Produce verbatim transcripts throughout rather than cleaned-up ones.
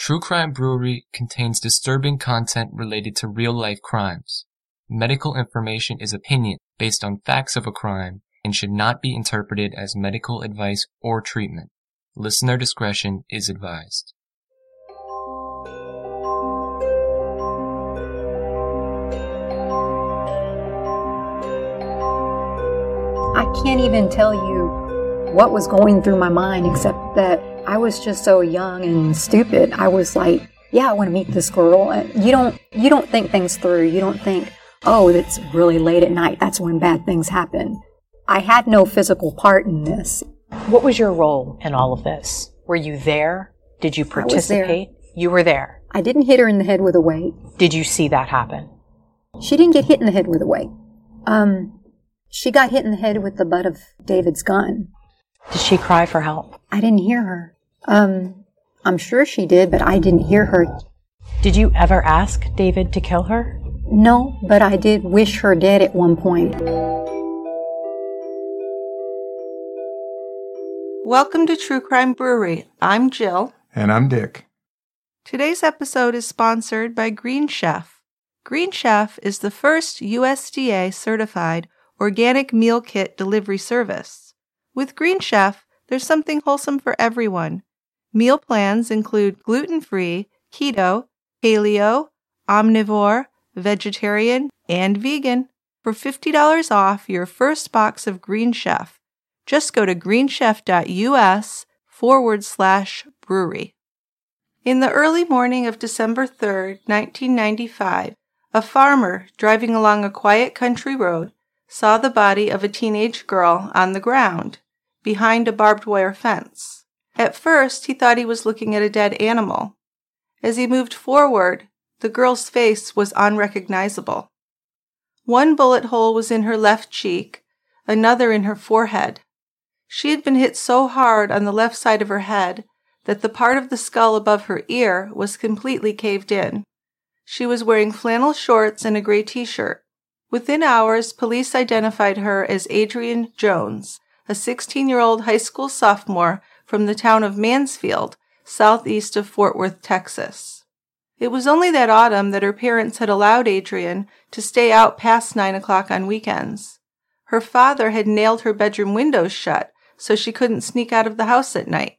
True Crime Brewery contains disturbing content related to real-life crimes. Medical information is opinion based on facts of a crime and should not be interpreted as medical advice or treatment. Listener discretion is advised. I can't even tell you what was going through my mind except that I was just so young and stupid. I was like, yeah, I want to meet this girl. You don't, you don't think things through. You don't think, oh, it's really late at night. That's when bad things happen. I had no physical part in this. What was your role in all of this? Were you there? Did you participate? You were there. I didn't hit her in the head with a weight. Did you see that happen? She didn't get hit in the head with a weight. Um, she got hit in the head with the butt of David's gun. Did she cry for help? I didn't hear her. Um, I'm sure she did, but I didn't hear her. Did you ever ask David to kill her? No, but I did wish her dead at one point. Welcome to True Crime Brewery. I'm Jill. And I'm Dick. Today's episode is sponsored by Green Chef. Green Chef is the first U S D A-certified organic meal kit delivery service. With Green Chef, there's something wholesome for everyone. Meal plans include gluten-free, keto, paleo, omnivore, vegetarian, and vegan. For fifty dollars off your first box of Green Chef, just go to greenchef.us forward slash brewery. In the early morning of December third, nineteen ninety-five, a farmer driving along a quiet country road saw the body of a teenage girl on the ground behind a barbed wire fence. At first, he thought he was looking at a dead animal. As he moved forward, the girl's face was unrecognizable. One bullet hole was in her left cheek, another in her forehead. She had been hit so hard on the left side of her head that the part of the skull above her ear was completely caved in. She was wearing flannel shorts and a gray t-shirt. Within hours, police identified her as Adrienne Jones, a sixteen-year-old high school sophomore from the town of Mansfield, southeast of Fort Worth, Texas. It was only that autumn that her parents had allowed Adrienne to stay out past nine o'clock on weekends. Her father had nailed her bedroom windows shut so she couldn't sneak out of the house at night.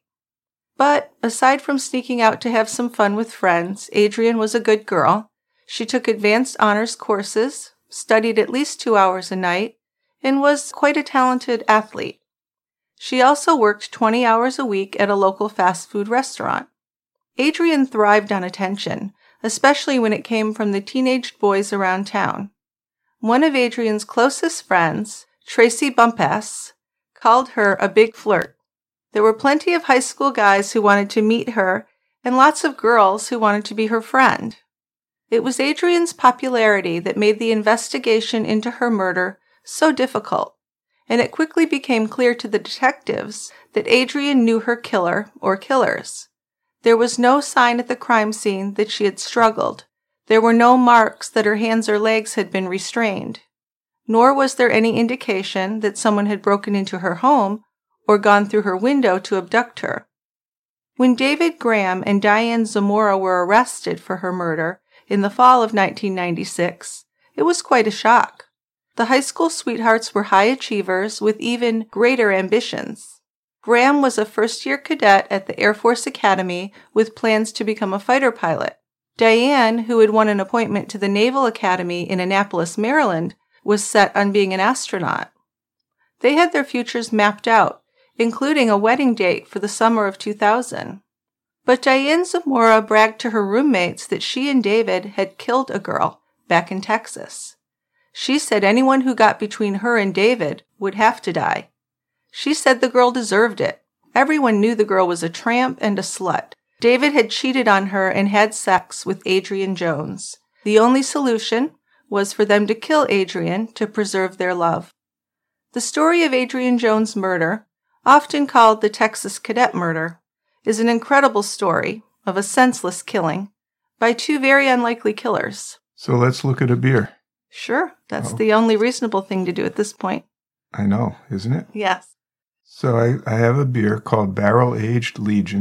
But aside from sneaking out to have some fun with friends, Adrienne was a good girl. She took advanced honors courses, studied at least two hours a night, and was quite a talented athlete. She also worked twenty hours a week at a local fast food restaurant. Adrienne thrived on attention, especially when it came from the teenage boys around town. One of Adrienne's closest friends, Tracy Bumpass, called her a big flirt. There were plenty of high school guys who wanted to meet her and lots of girls who wanted to be her friend. It was Adrienne's popularity that made the investigation into her murder so difficult, and it quickly became clear to the detectives that Adrienne knew her killer or killers. There was no sign at the crime scene that she had struggled. There were no marks that her hands or legs had been restrained. Nor was there any indication that someone had broken into her home or gone through her window to abduct her. When David Graham and Diane Zamora were arrested for her murder in the fall of nineteen ninety-six, it was quite a shock. The high school sweethearts were high achievers with even greater ambitions. Graham was a first-year cadet at the Air Force Academy with plans to become a fighter pilot. Diane, who had won an appointment to the Naval Academy in Annapolis, Maryland, was set on being an astronaut. They had their futures mapped out, including a wedding date for the summer of two thousand. But Diane Zamora bragged to her roommates that she and David had killed a girl back in Texas. She said anyone who got between her and David would have to die. She said the girl deserved it. Everyone knew the girl was a tramp and a slut. David had cheated on her and had sex with Adrienne Jones. The only solution was for them to kill Adrienne to preserve their love. The story of Adrienne Jones' murder, often called the Texas Cadet murder, is an incredible story of a senseless killing by two very unlikely killers. So let's look at a beer. Sure, that's Oh. the only reasonable thing to do at this point. I know, isn't it? Yes. So I, I have a beer called Barrel Aged Legion,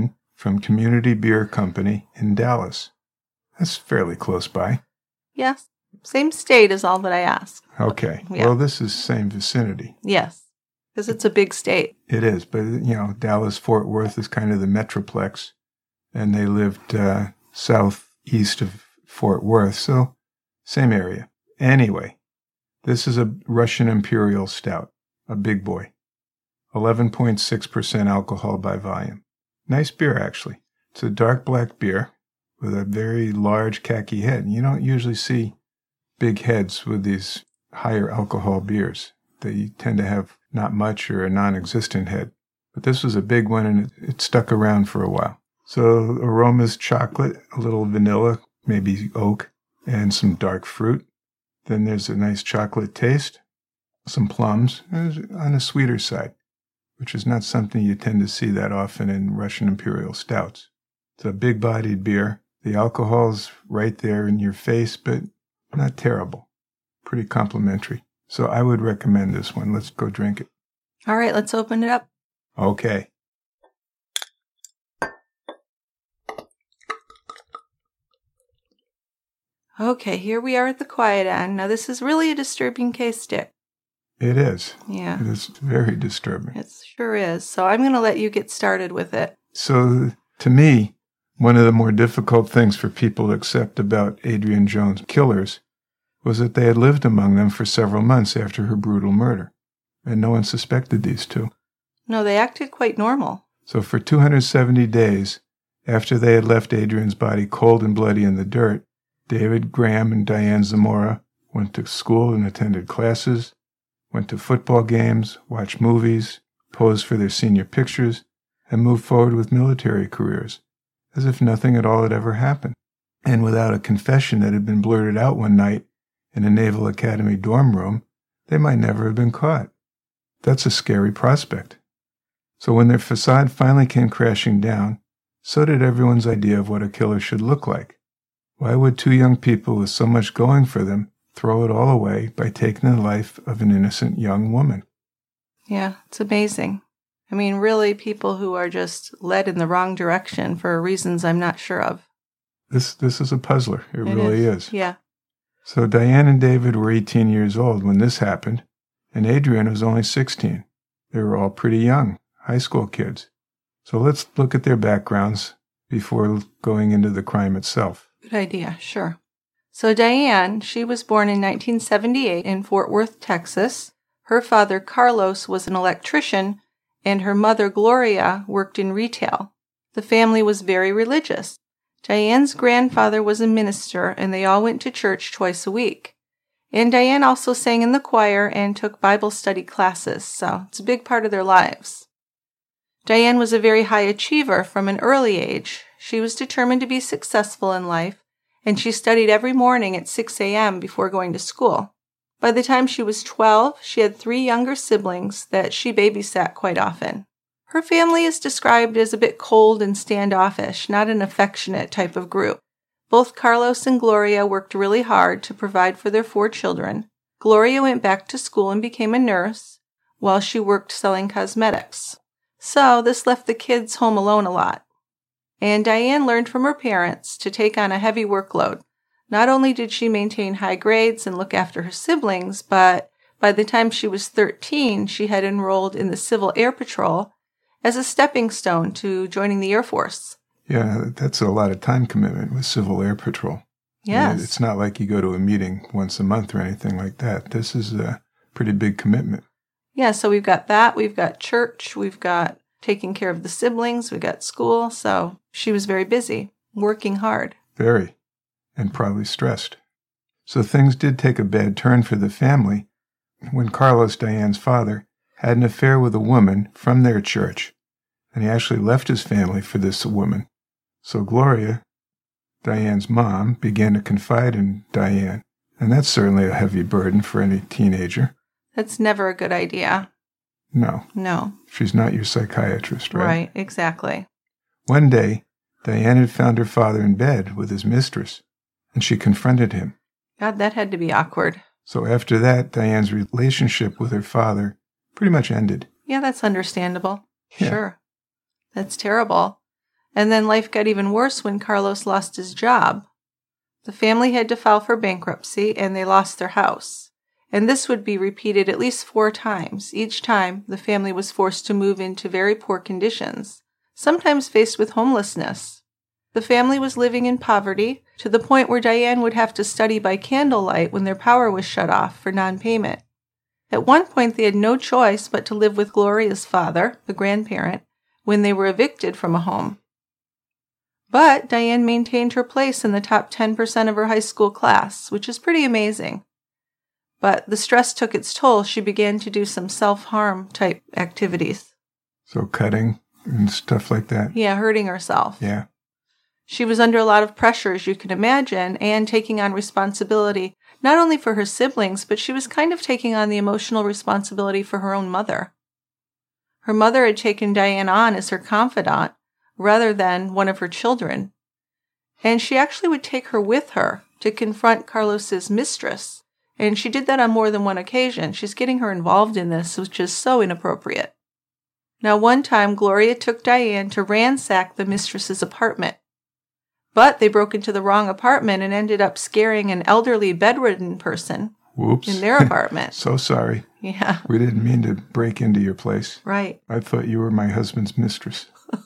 from Community Beer Company in Dallas. That's fairly close by. Yes. Same state is all that I ask. Okay. Yeah. Well, this is same vicinity. Yes. Because it's a big state. It is. But, you know, Dallas-Fort Worth is kind of the metroplex. And they lived uh, southeast of Fort Worth. So, same area. Anyway, this is a Russian Imperial Stout. A big boy. eleven point six percent alcohol by volume. Nice beer, actually. It's a dark black beer with a very large khaki head. You don't usually see big heads with these higher alcohol beers. They tend to have not much or a non-existent head. But this was a big one, and it, it stuck around for a while. So aromas chocolate, a little vanilla, maybe oak, and some dark fruit. Then there's a nice chocolate taste, some plums, on the sweeter side, which is not something you tend to see that often in Russian Imperial Stouts. It's a big-bodied beer. The alcohol's right there in your face, but not terrible. Pretty complimentary. So I would recommend this one. Let's go drink it. All right, let's open it up. Okay. Okay, here we are at the quiet end. Now, this is really a disturbing case, Dick. It is. Yeah. It is very disturbing. It sure is. So I'm going to let you get started with it. So, to me, one of the more difficult things for people to accept about Adrienne Jones' killers was that they had lived among them for several months after her brutal murder, and no one suspected these two. No, they acted quite normal. So for two hundred seventy days, after they had left Adrienne's body cold and bloody in the dirt, David Graham and Diane Zamora went to school and attended classes, went to football games, watched movies, posed for their senior pictures, and moved forward with military careers, as if nothing at all had ever happened. And without a confession that had been blurted out one night in a Naval Academy dorm room, they might never have been caught. That's a scary prospect. So when their facade finally came crashing down, so did everyone's idea of what a killer should look like. Why would two young people with so much going for them throw it all away by taking the life of an innocent young woman? Yeah, it's amazing. I mean, really, people who are just led in the wrong direction for reasons I'm not sure of. This this is a puzzler. It, It really is. is. Yeah. So Diane and David were eighteen years old when this happened, and Adrienne was only sixteen. They were all pretty young, high school kids. So let's look at their backgrounds before going into the crime itself. Good idea, sure. So Diane, she was born in nineteen seventy-eight in Fort Worth, Texas. Her father, Carlos, was an electrician, and her mother, Gloria, worked in retail. The family was very religious. Diane's grandfather was a minister, and they all went to church twice a week. And Diane also sang in the choir and took Bible study classes, so it's a big part of their lives. Diane was a very high achiever from an early age. She was determined to be successful in life, and she studied every morning at six a.m. before going to school. By the time she was twelve, she had three younger siblings that she babysat quite often. Her family is described as a bit cold and standoffish, not an affectionate type of group. Both Carlos and Gloria worked really hard to provide for their four children. Gloria went back to school and became a nurse, while she worked selling cosmetics. So this left the kids home alone a lot. And Diane learned from her parents to take on a heavy workload. Not only did she maintain high grades and look after her siblings, but by the time she was thirteen, she had enrolled in the Civil Air Patrol as a stepping stone to joining the Air Force. Yeah, that's a lot of time commitment with Civil Air Patrol. Yes. It's not like you go to a meeting once a month or anything like that. This is a pretty big commitment. Yeah, so we've got that, we've got church, we've got taking care of the siblings, we've got school, so she was very busy, working hard. Very, and probably stressed. So things did take a bad turn for the family when Carlos, Diane's father, had an affair with a woman from their church, and he actually left his family for this woman. So Gloria, Diane's mom, began to confide in Diane, and that's certainly a heavy burden for any teenager. That's never a good idea. No. No. She's not your psychiatrist, right? Right, exactly. One day, Diane had found her father in bed with his mistress, and she confronted him. God, that had to be awkward. So after that, Diane's relationship with her father pretty much ended. Yeah, that's understandable. Yeah. Sure. That's terrible. And then life got even worse when Carlos lost his job. The family had to file for bankruptcy, and they lost their house. And this would be repeated at least four times. Each time, the family was forced to move into very poor conditions, sometimes faced with homelessness. The family was living in poverty, to the point where Diane would have to study by candlelight when their power was shut off for non-payment. At one point, they had no choice but to live with Gloria's father, the grandparent, when they were evicted from a home. But Diane maintained her place in the top ten percent of her high school class, which is pretty amazing. But the stress took its toll. She began to do some self-harm type activities. So cutting and stuff like that? Yeah, hurting herself. Yeah. She was under a lot of pressure, as you can imagine, and taking on responsibility, not only for her siblings, but she was kind of taking on the emotional responsibility for her own mother. Her mother had taken Diane on as her confidant, rather than one of her children. And she actually would take her with her to confront Carlos's mistress. And she did that on more than one occasion. She's getting her involved in this, which is so inappropriate. Now, one time, Gloria took Diane to ransack the mistress's apartment. But they broke into the wrong apartment and ended up scaring an elderly bedridden person Whoops. in their apartment. So sorry. Yeah. We didn't mean to break into your place. Right. I thought you were my husband's mistress.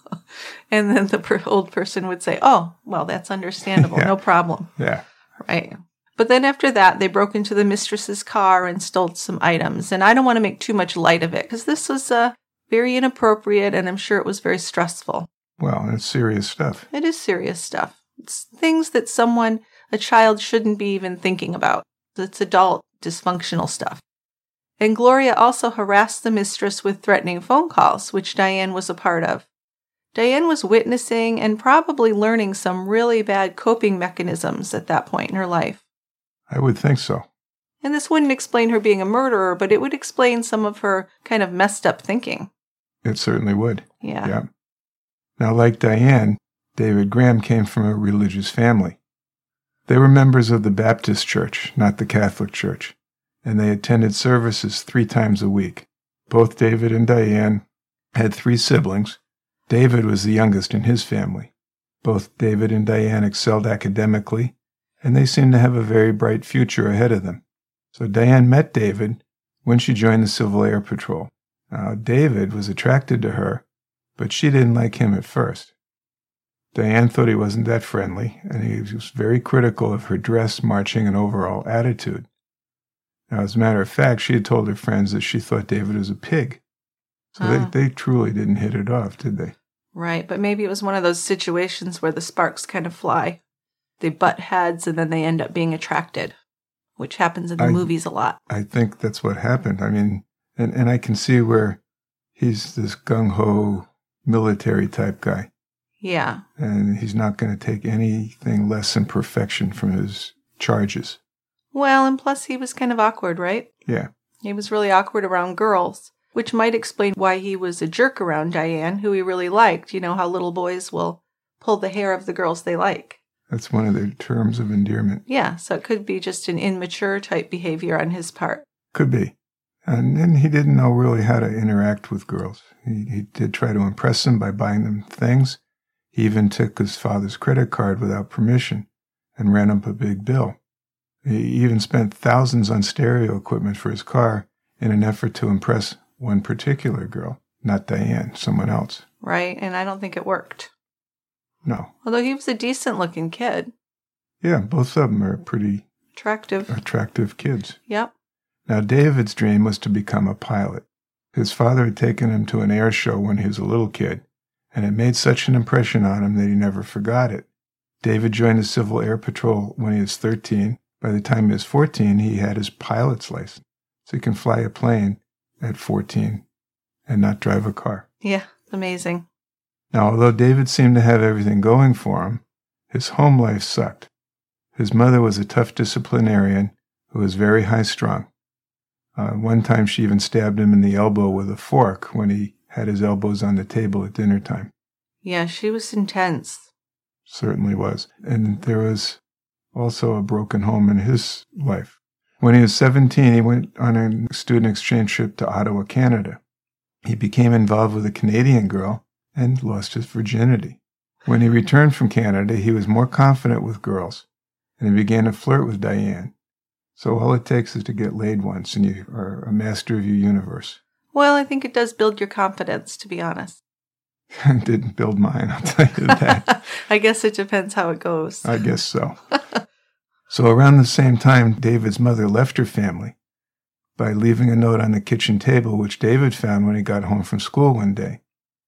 And then the per- old person would say, oh, well, that's understandable. Yeah. No problem. Yeah. Right. But then after that, they broke into the mistress's car and stole some items. And I don't want to make too much light of it, because this was uh, very inappropriate, and I'm sure it was very stressful. Well, it's serious stuff. It is serious stuff. It's things that someone, a child, shouldn't be even thinking about. It's adult, dysfunctional stuff. And Gloria also harassed the mistress with threatening phone calls, which Diane was a part of. Diane was witnessing and probably learning some really bad coping mechanisms at that point in her life. I would think so. And this wouldn't explain her being a murderer, but it would explain some of her kind of messed up thinking. It certainly would. Yeah. Yeah. Now, like Diane, David Graham came from a religious family. They were members of the Baptist Church, not the Catholic Church, and they attended services three times a week. Both David and Diane had three siblings. David was the youngest in his family. Both David and Diane excelled academically, and they seemed to have a very bright future ahead of them. So Diane met David when she joined the Civil Air Patrol. Now, David was attracted to her, but she didn't like him at first. Diane thought he wasn't that friendly, and he was very critical of her dress, marching, and overall attitude. Now, as a matter of fact, she had told her friends that she thought David was a pig. So Ah. they, they truly didn't hit it off, did they? Right, but maybe it was one of those situations where the sparks kind of fly. They butt heads and then they end up being attracted, which happens in the I- movies a lot. I think that's what happened. I mean, and, and I can see where he's this gung-ho military type guy, Yeah. and he's not going to take anything less than perfection from his charges. Well, and plus he was kind of awkward, right? Yeah. He was really awkward around girls, which might explain why he was a jerk around Diane, who he really liked. You know how little boys will pull the hair of the girls they like. That's one of their terms of endearment. Yeah, so it could be just an immature type behavior on his part. Could be. And then he didn't know really how to interact with girls. He, he did try to impress them by buying them things. He even took his father's credit card without permission and ran up a big bill. He even spent thousands on stereo equipment for his car in an effort to impress one particular girl, not Diane, someone else. Right, and I don't think it worked. No. Although he was a decent-looking kid. Yeah, both of them are pretty Attractive. attractive kids. Yep. Now, David's dream was to become a pilot. His father had taken him to an air show when he was a little kid, and it made such an impression on him that he never forgot it. David joined the Civil Air Patrol when he was thirteen. By the time he was fourteen, he had his pilot's license, so he can fly a plane at fourteen and not drive a car. Yeah, amazing. Now, although David seemed to have everything going for him, his home life sucked. His mother was a tough disciplinarian who was very high-strung. Uh, one time she even stabbed him in the elbow with a fork when he had his elbows on the table at dinner time. Yeah, she was intense. Certainly was. And there was also a broken home in his life. When he was seventeen, he went on a student exchange trip to Ottawa, Canada. He became involved with a Canadian girl and lost his virginity. When he returned from Canada, he was more confident with girls, and he began to flirt with Diane. So all it takes is to get laid once, and you are a master of your universe. Well, I think it does build your confidence, to be honest. It didn't build mine, I'll tell you that. I guess it depends how it goes. I guess so. So around the same time, David's mother left her family by leaving a note on the kitchen table, which David found when he got home from school one day.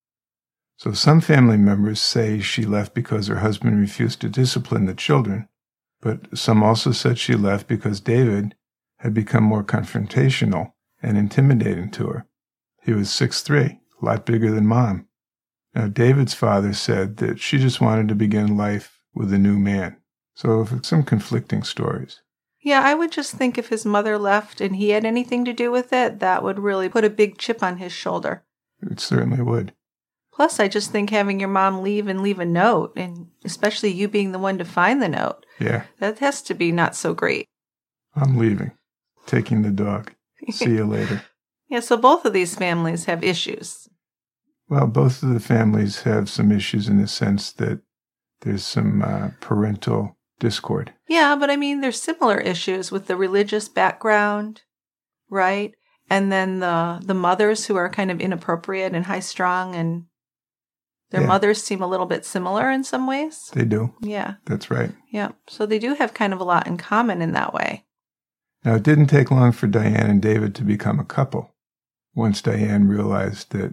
So some family members say she left because her husband refused to discipline the children, but some also said she left because David had become more confrontational and intimidating to her. He was six foot three, a lot bigger than Mom. Now, David's father said that she just wanted to begin life with a new man. So some conflicting stories. Yeah, I would just think if his mother left and he had anything to do with it, that would really put a big chip on his shoulder. It certainly would. Plus, I just think having your mom leave and leave a note, and especially you being the one to find the note, yeah, that has to be not so great. I'm leaving. Taking the dog. See you later. Yeah, so both of these families have issues. Well, both of the families have some issues in the sense that there's some uh, parental discord. Yeah, but I mean, there's similar issues with the religious background, right? And then the the mothers who are kind of inappropriate and high-strung, and their yeah. mothers seem a little bit similar in some ways. They do. Yeah. That's right. Yeah, so they do have kind of a lot in common in that way. Now, it didn't take long for Diane and David to become a couple. Once Diane realized that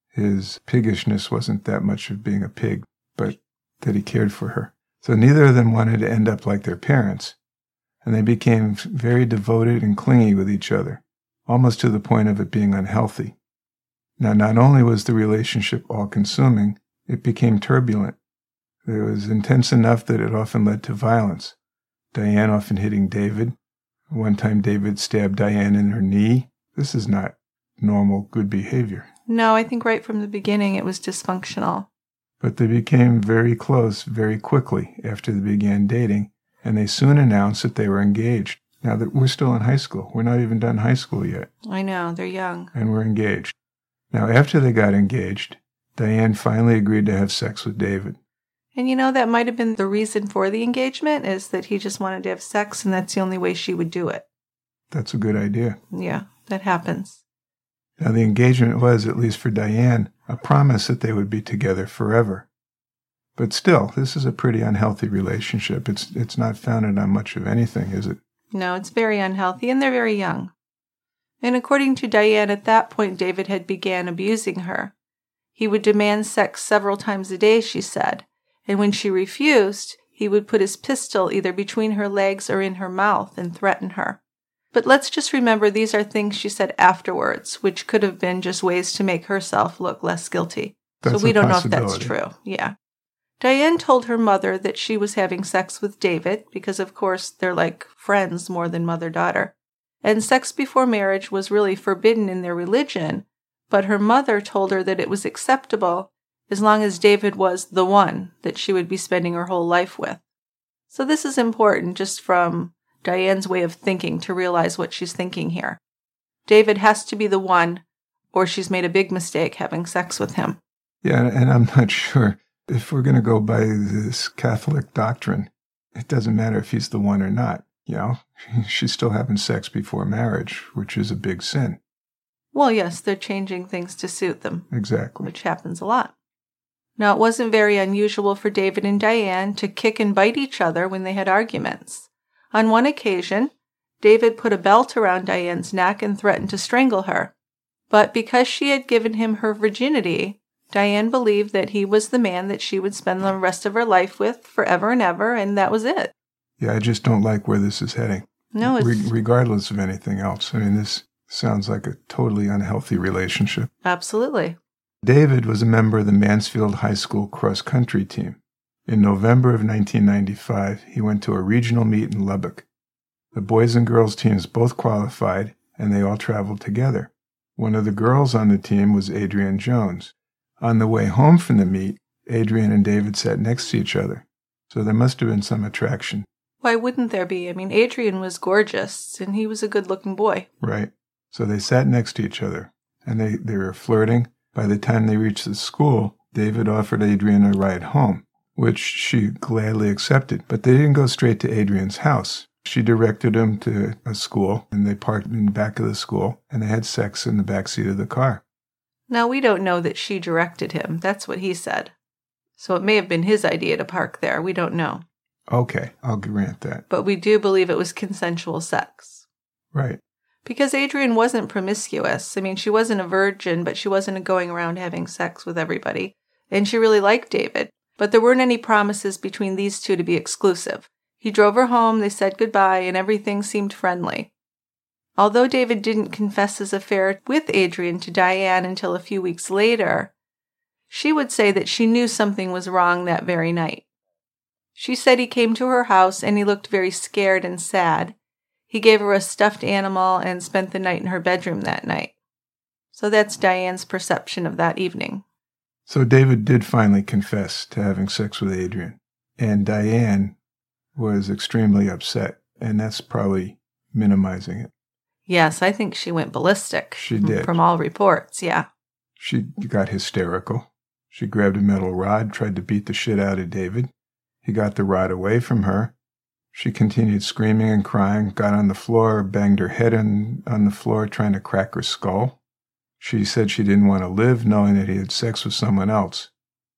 his piggishness wasn't that much of being a pig, but that he cared for her. So neither of them wanted to end up like their parents, and they became very devoted and clingy with each other, almost to the point of it being unhealthy. Now, not only was the relationship all-consuming, it became turbulent. It was intense enough that it often led to violence. Diane often hitting David. One time David stabbed Diane in her knee. This is not normal, good behavior. No, I think right from the beginning it was dysfunctional. But they became very close very quickly after they began dating, and they soon announced that they were engaged. Now that we're still in high school. We're not even done high school yet. I know, they're young. And we're engaged. Now, after they got engaged, Diane finally agreed to have sex with David. And you know, that might have been the reason for the engagement, is that he just wanted to have sex, and that's the only way she would do it. That's a good idea. Yeah, that happens. Now, the engagement was, at least for Diane, a promise that they would be together forever. But still, this is a pretty unhealthy relationship. It's it's not founded on much of anything, is it? No, it's very unhealthy, and they're very young. And according to Diane, at that point, David had began abusing her. He would demand sex several times a day, she said, and when she refused, he would put his pistol either between her legs or in her mouth and threaten her. But let's just remember these are things she said afterwards, which could have been just ways to make herself look less guilty. That's so we a don't know if that's possibility. true. Yeah. Diane told her mother that she was having sex with David because, of course, they're like friends more than mother-daughter. And sex before marriage was really forbidden in their religion, but her mother told her that it was acceptable as long as David was the one that she would be spending her whole life with. So this is important just from Diane's way of thinking to realize what she's thinking here. David has to be the one, or she's made a big mistake having sex with him. Yeah, and I'm not sure if we're going to go by this Catholic doctrine, it doesn't matter if he's the one or not. You know, she's still having sex before marriage, which is a big sin. Well, yes, they're changing things to suit them. Exactly. Which happens a lot. Now, it wasn't very unusual for David and Diane to kick and bite each other when they had arguments. On one occasion, David put a belt around Diane's neck and threatened to strangle her. But because she had given him her virginity, Diane believed that he was the man that she would spend the rest of her life with forever and ever, and that was it. Yeah, I just don't like where this is heading. No, it's... Re- regardless of anything else. I mean, this sounds like a totally unhealthy relationship. Absolutely. David was a member of the Mansfield High School cross-country team. In November of nineteen ninety-five, he went to a regional meet in Lubbock. The boys and girls teams both qualified, and they all traveled together. One of the girls on the team was Adrienne Jones. On the way home from the meet, Adrienne and David sat next to each other, so there must have been some attraction. Why wouldn't there be? I mean, Adrienne was gorgeous, and he was a good-looking boy. Right. So they sat next to each other, and they, they were flirting. By the time they reached the school, David offered Adrienne a ride home. which she gladly accepted. But they didn't go straight to Adrian's house. She directed him to a school, and they parked in the back of the school, and they had sex in the back seat of the car. Now, we don't know that she directed him. That's what he said. So it may have been his idea to park there. We don't know. Okay, I'll grant that. But we do believe it was consensual sex. Right. Because Adrian wasn't promiscuous. I mean, she wasn't a virgin, but she wasn't going around having sex with everybody. And she really liked David. But there weren't any promises between these two to be exclusive. He drove her home, they said goodbye, and everything seemed friendly. Although David didn't confess his affair with Adrian to Diane until a few weeks later, she would say that she knew something was wrong that very night. She said he came to her house and he looked very scared and sad. He gave her a stuffed animal and spent the night in her bedroom that night. So that's Diane's perception of that evening. So David did finally confess to having sex with Adrian, and Diane was extremely upset, and that's probably minimizing it. Yes, I think she went ballistic. She did. From all reports, yeah. She got hysterical. She grabbed a metal rod, tried to beat the shit out of David. He got the rod away from her. She continued screaming and crying, got on the floor, banged her head on, on the floor, trying to crack her skull. She said she didn't want to live, knowing that he had sex with someone else.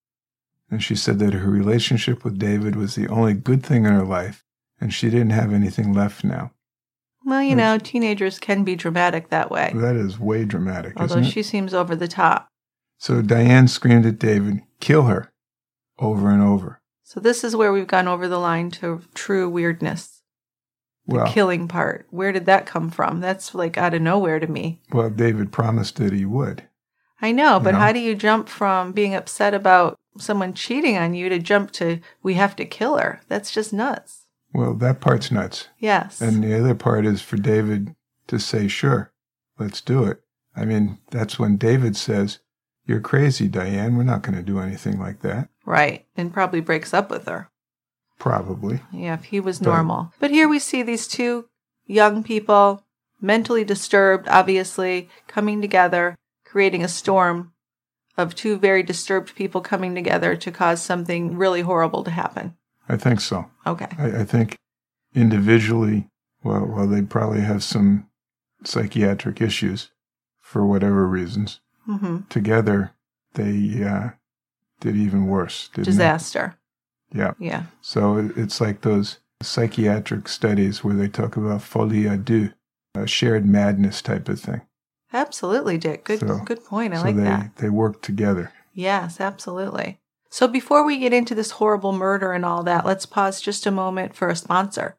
And she said that her relationship with David was the only good thing in her life, and she didn't have anything left now. Well, you know, teenagers can be dramatic that way. That is way dramatic, Although isn't it? she seems over the top. So Diane screamed at David, "Kill her," over and over. So this is where we've gone over the line to true weirdness. The Well, killing part. Where did that come from? That's like out of nowhere to me. well, David promised that he would. I know, but No. how do you jump from being upset about someone cheating on you to jump to, we have to kill her? That's just nuts. Well, that part's nuts. Yes. And the other part is for David to say, sure, let's do it. I mean, that's when David says, "You're crazy, Diane. We're not going to do anything like that." Right. And probably breaks up with her. Probably. Yeah, if he was But- normal. But here we see these two young people, mentally disturbed, obviously, coming together, creating a storm of two very disturbed people coming together to cause something really horrible to happen. I think so. Okay. I, I think individually, well, well, they'd probably have some psychiatric issues for whatever reasons. Mm-hmm. Together, they uh, did even worse, didn't Disaster. they? Yeah. Yeah. So it- it's like those psychiatric studies where they talk about folie à deux, a shared madness type of thing. Absolutely, Dick. Good So- good point. I so like they, that. they work together. Yes, absolutely. So before we get into this horrible murder and all that, let's pause just a moment for a sponsor.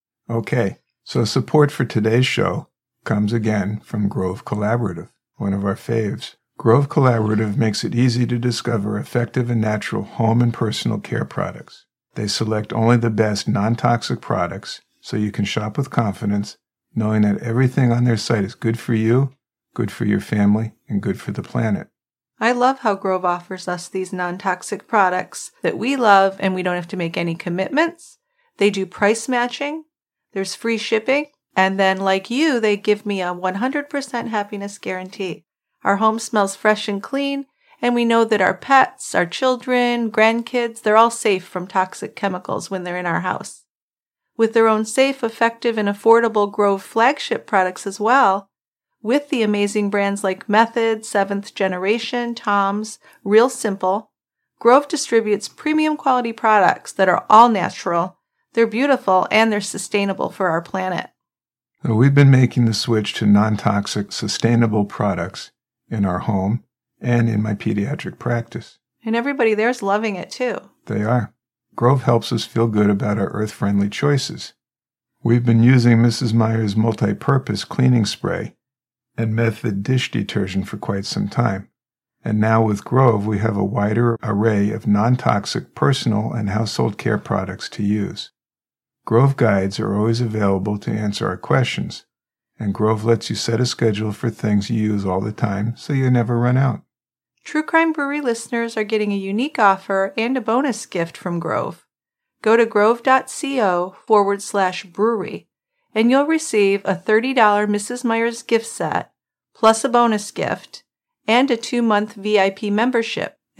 Okay, so support for today's show comes again from Grove Collaborative, one of our faves. Grove Collaborative makes it easy to discover effective and natural home and personal care products. They select only the best non-toxic products so you can shop with confidence, knowing that everything on their site is good for you, good for your family, and good for the planet. I love how Grove offers us these non-toxic products that we love and we don't have to make any commitments. They do price matching. There's free shipping. And then like you, they give me a one hundred percent happiness guarantee. Our home smells fresh and clean, and we know that our pets, our children, grandkids, they're all safe from toxic chemicals when they're in our house. With their own safe, effective, and affordable Grove flagship products as well, with the amazing brands like Method, Seventh Generation, Tom's, Real Simple, Grove distributes premium quality products that are all natural, they're beautiful, and they're sustainable for our planet. So we've been making the switch to non-toxic, sustainable products in our home and in my pediatric practice. And everybody there's loving it too. They are. Grove helps us feel good about our earth-friendly choices. We've been using Missus Meyer's multi-purpose cleaning spray and Method dish detergent for quite some time. And now with Grove, we have a wider array of non-toxic personal and household care products to use. Grove guides are always available to answer our questions, and Grove lets you set a schedule for things you use all the time so you never run out. True Crime Brewery listeners are getting a unique offer and a bonus gift from Grove. Go to grove.co forward slash brewery, and you'll receive a thirty dollars Missus Meyer's gift set, plus a bonus gift, and a two-month V I P membership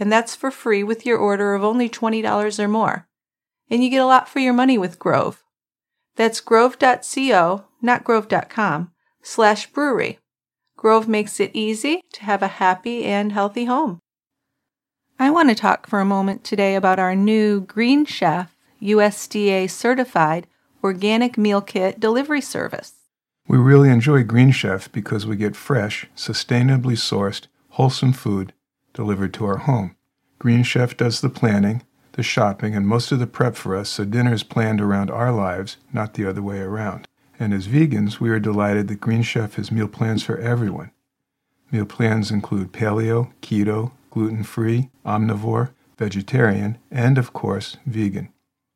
and that's for free with your order of only twenty dollars or more. And you get a lot for your money with Grove. That's grove.co, not grove dot com, slash brewery. Grove makes it easy to have a happy and healthy home. I want to talk for a moment today about our new Green Chef U S D A certified organic meal kit delivery service. We really enjoy Green Chef because we get fresh, sustainably sourced, wholesome food delivered to our home. Green Chef does the planning, the shopping, and most of the prep for us, so dinner is planned around our lives, not the other way around. And as vegans, we are delighted that Green Chef has meal plans for everyone. Meal plans include paleo, keto, gluten-free, omnivore, vegetarian, and, of course, vegan.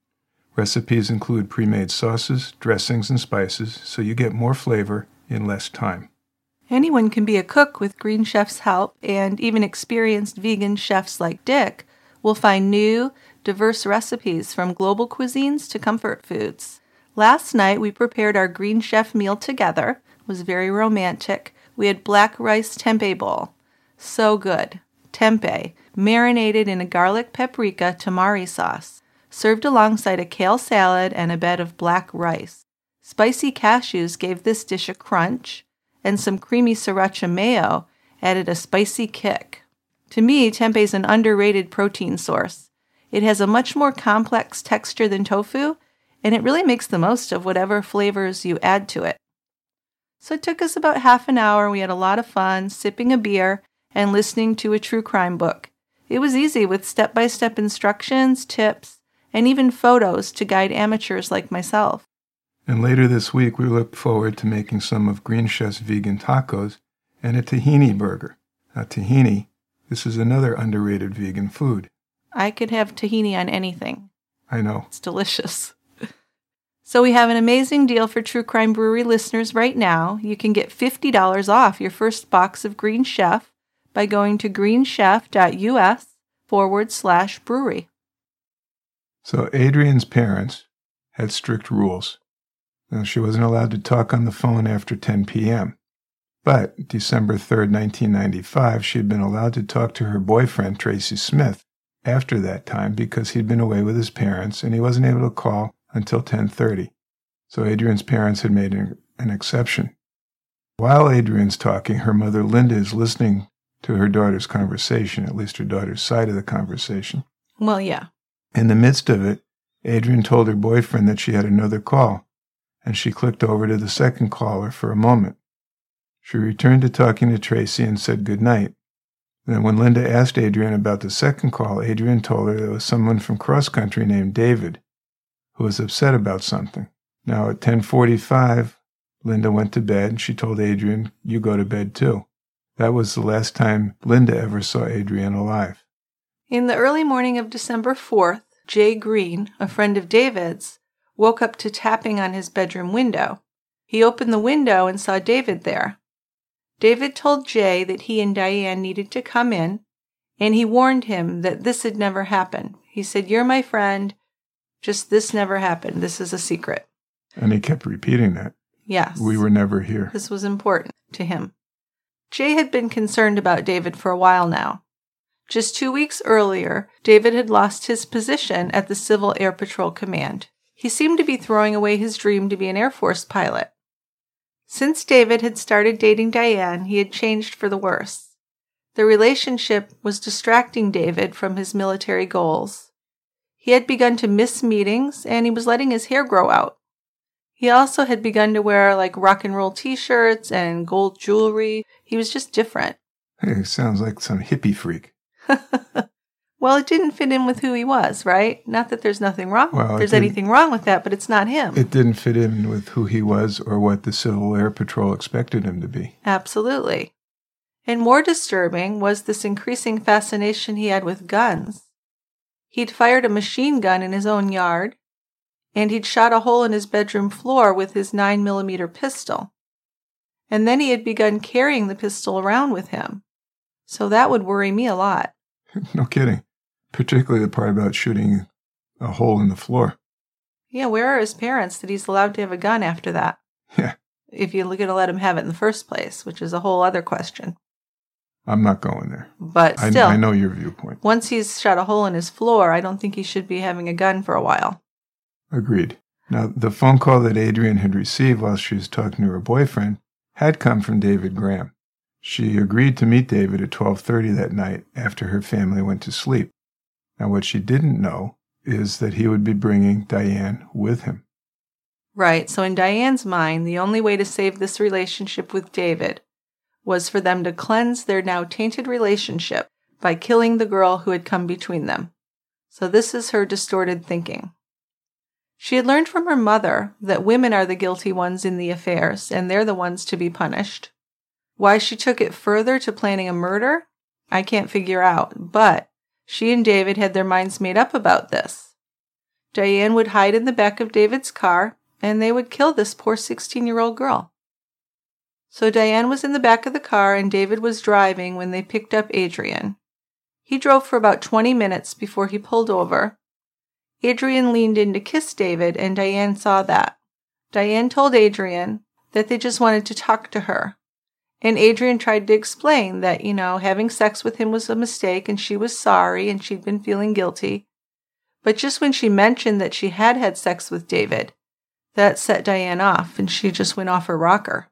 Recipes include pre-made sauces, dressings, and spices, so you get more flavor in less time. Anyone can be a cook with Green Chef's help, and even experienced vegan chefs like Dick will find new, diverse recipes from global cuisines to comfort foods. Last night, we prepared our Green Chef meal together. It was very romantic. We had black rice tempeh bowl. So good. Tempeh, marinated in a garlic paprika tamari sauce, served alongside a kale salad and a bed of black rice. Spicy cashews gave this dish a crunch, and some creamy sriracha mayo added a spicy kick. To me, tempeh is an underrated protein source. It has a much more complex texture than tofu, and it really makes the most of whatever flavors you add to it. So it took us about half an hour. We had a lot of fun, sipping a beer and listening to a true crime book. It was easy with step-by-step instructions, tips, and even photos to guide amateurs like myself. And later this week, we look forward to making some of Green Chef's vegan tacos and a tahini burger. Now, tahini, this is another underrated vegan food. I could have tahini on anything. I know. It's delicious. So we have an amazing deal for True Crime Brewery listeners right now. You can get fifty dollars off your first box of Green Chef by going to greenchef.us forward slash brewery. So Adrian's parents had strict rules. Now, she wasn't allowed to talk on the phone after ten p.m. But December third, nineteen ninety-five, she had been allowed to talk to her boyfriend, Tracy Smith, after that time because he'd been away with his parents and he wasn't able to call until ten thirty. So Adrian's parents had made an, an exception. While Adrian's talking, her mother, Linda, is listening to her daughter's conversation, at least her daughter's side of the conversation. Well, yeah. In the midst of it, Adrian told her boyfriend that she had another call, and she clicked over to the second caller for a moment. She returned to talking to Tracy and said goodnight. Then when Linda asked Adrian about the second call, Adrian told her there was someone from cross country named David who was upset about something. Now at ten forty-five, Linda went to bed and she told Adrian, "You go to bed too." That was the last time Linda ever saw Adrian alive. In the early morning of December fourth, Jay Green, a friend of David's, woke up to tapping on his bedroom window. He opened the window and saw David there. David told Jay that he and Diane needed to come in, and he warned him that this had never happened. He said, "You're my friend, just this never happened. This is a secret." And he kept repeating that. Yes. We were never here. This was important to him. Jay had been concerned about David for a while now. Just two weeks earlier, David had lost his position at the Civil Air Patrol Command. He seemed to be throwing away his dream to be an Air Force pilot. Since David had started dating Diane, he had changed for the worse. The relationship was distracting David from his military goals. He had begun to miss meetings, and he was letting his hair grow out. He also had begun to wear like rock and roll t-shirts and gold jewelry. He was just different. Hey, sounds like some hippie freak. Well, it didn't fit in with who he was, right? Not that there's nothing wrong. Well, there's anything wrong with that, but it's not him. It didn't fit in with who he was or what the Civil Air Patrol expected him to be. Absolutely. And more disturbing was this increasing fascination he had with guns. He'd fired a machine gun in his own yard, and he'd shot a hole in his bedroom floor with his nine millimeter pistol. And then he had begun carrying the pistol around with him. So that would worry me a lot. No kidding. Particularly the part about shooting a hole in the floor. Yeah, where are his parents that he's allowed to have a gun after that? Yeah. If you're going to let him have it in the first place, which is a whole other question. I'm not going there. But I, still, I know your viewpoint. Once he's shot a hole in his floor, I don't think he should be having a gun for a while. Agreed. Now, the phone call that Adrienne had received while she was talking to her boyfriend had come from David Graham. She agreed to meet David at twelve thirty that night after her family went to sleep. Now, what she didn't know is that he would be bringing Diane with him. Right, so in Diane's mind, the only way to save this relationship with David was for them to cleanse their now tainted relationship by killing the girl who had come between them. So this is her distorted thinking. She had learned from her mother that women are the guilty ones in the affairs, and they're the ones to be punished. Why she took it further to planning a murder, I can't figure out, but she and David had their minds made up about this. Diane would hide in the back of David's car, and they would kill this poor sixteen-year-old girl. So Diane was in the back of the car, and David was driving when they picked up Adrienne. He drove for about twenty minutes before he pulled over. Adrienne leaned in to kiss David, and Diane saw that. Diane told Adrienne that they just wanted to talk to her. And Adrienne tried to explain that, you know, having sex with him was a mistake and she was sorry and she'd been feeling guilty. But just when she mentioned that she had had sex with David, that set Diane off and she just went off her rocker.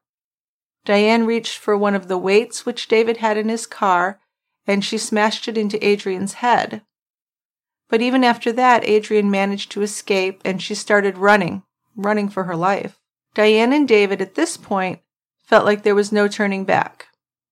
Diane reached for one of the weights which David had in his car and she smashed it into Adrienne's head. But even after that, Adrienne managed to escape and she started running, running for her life. Diane and David at this point felt like there was no turning back.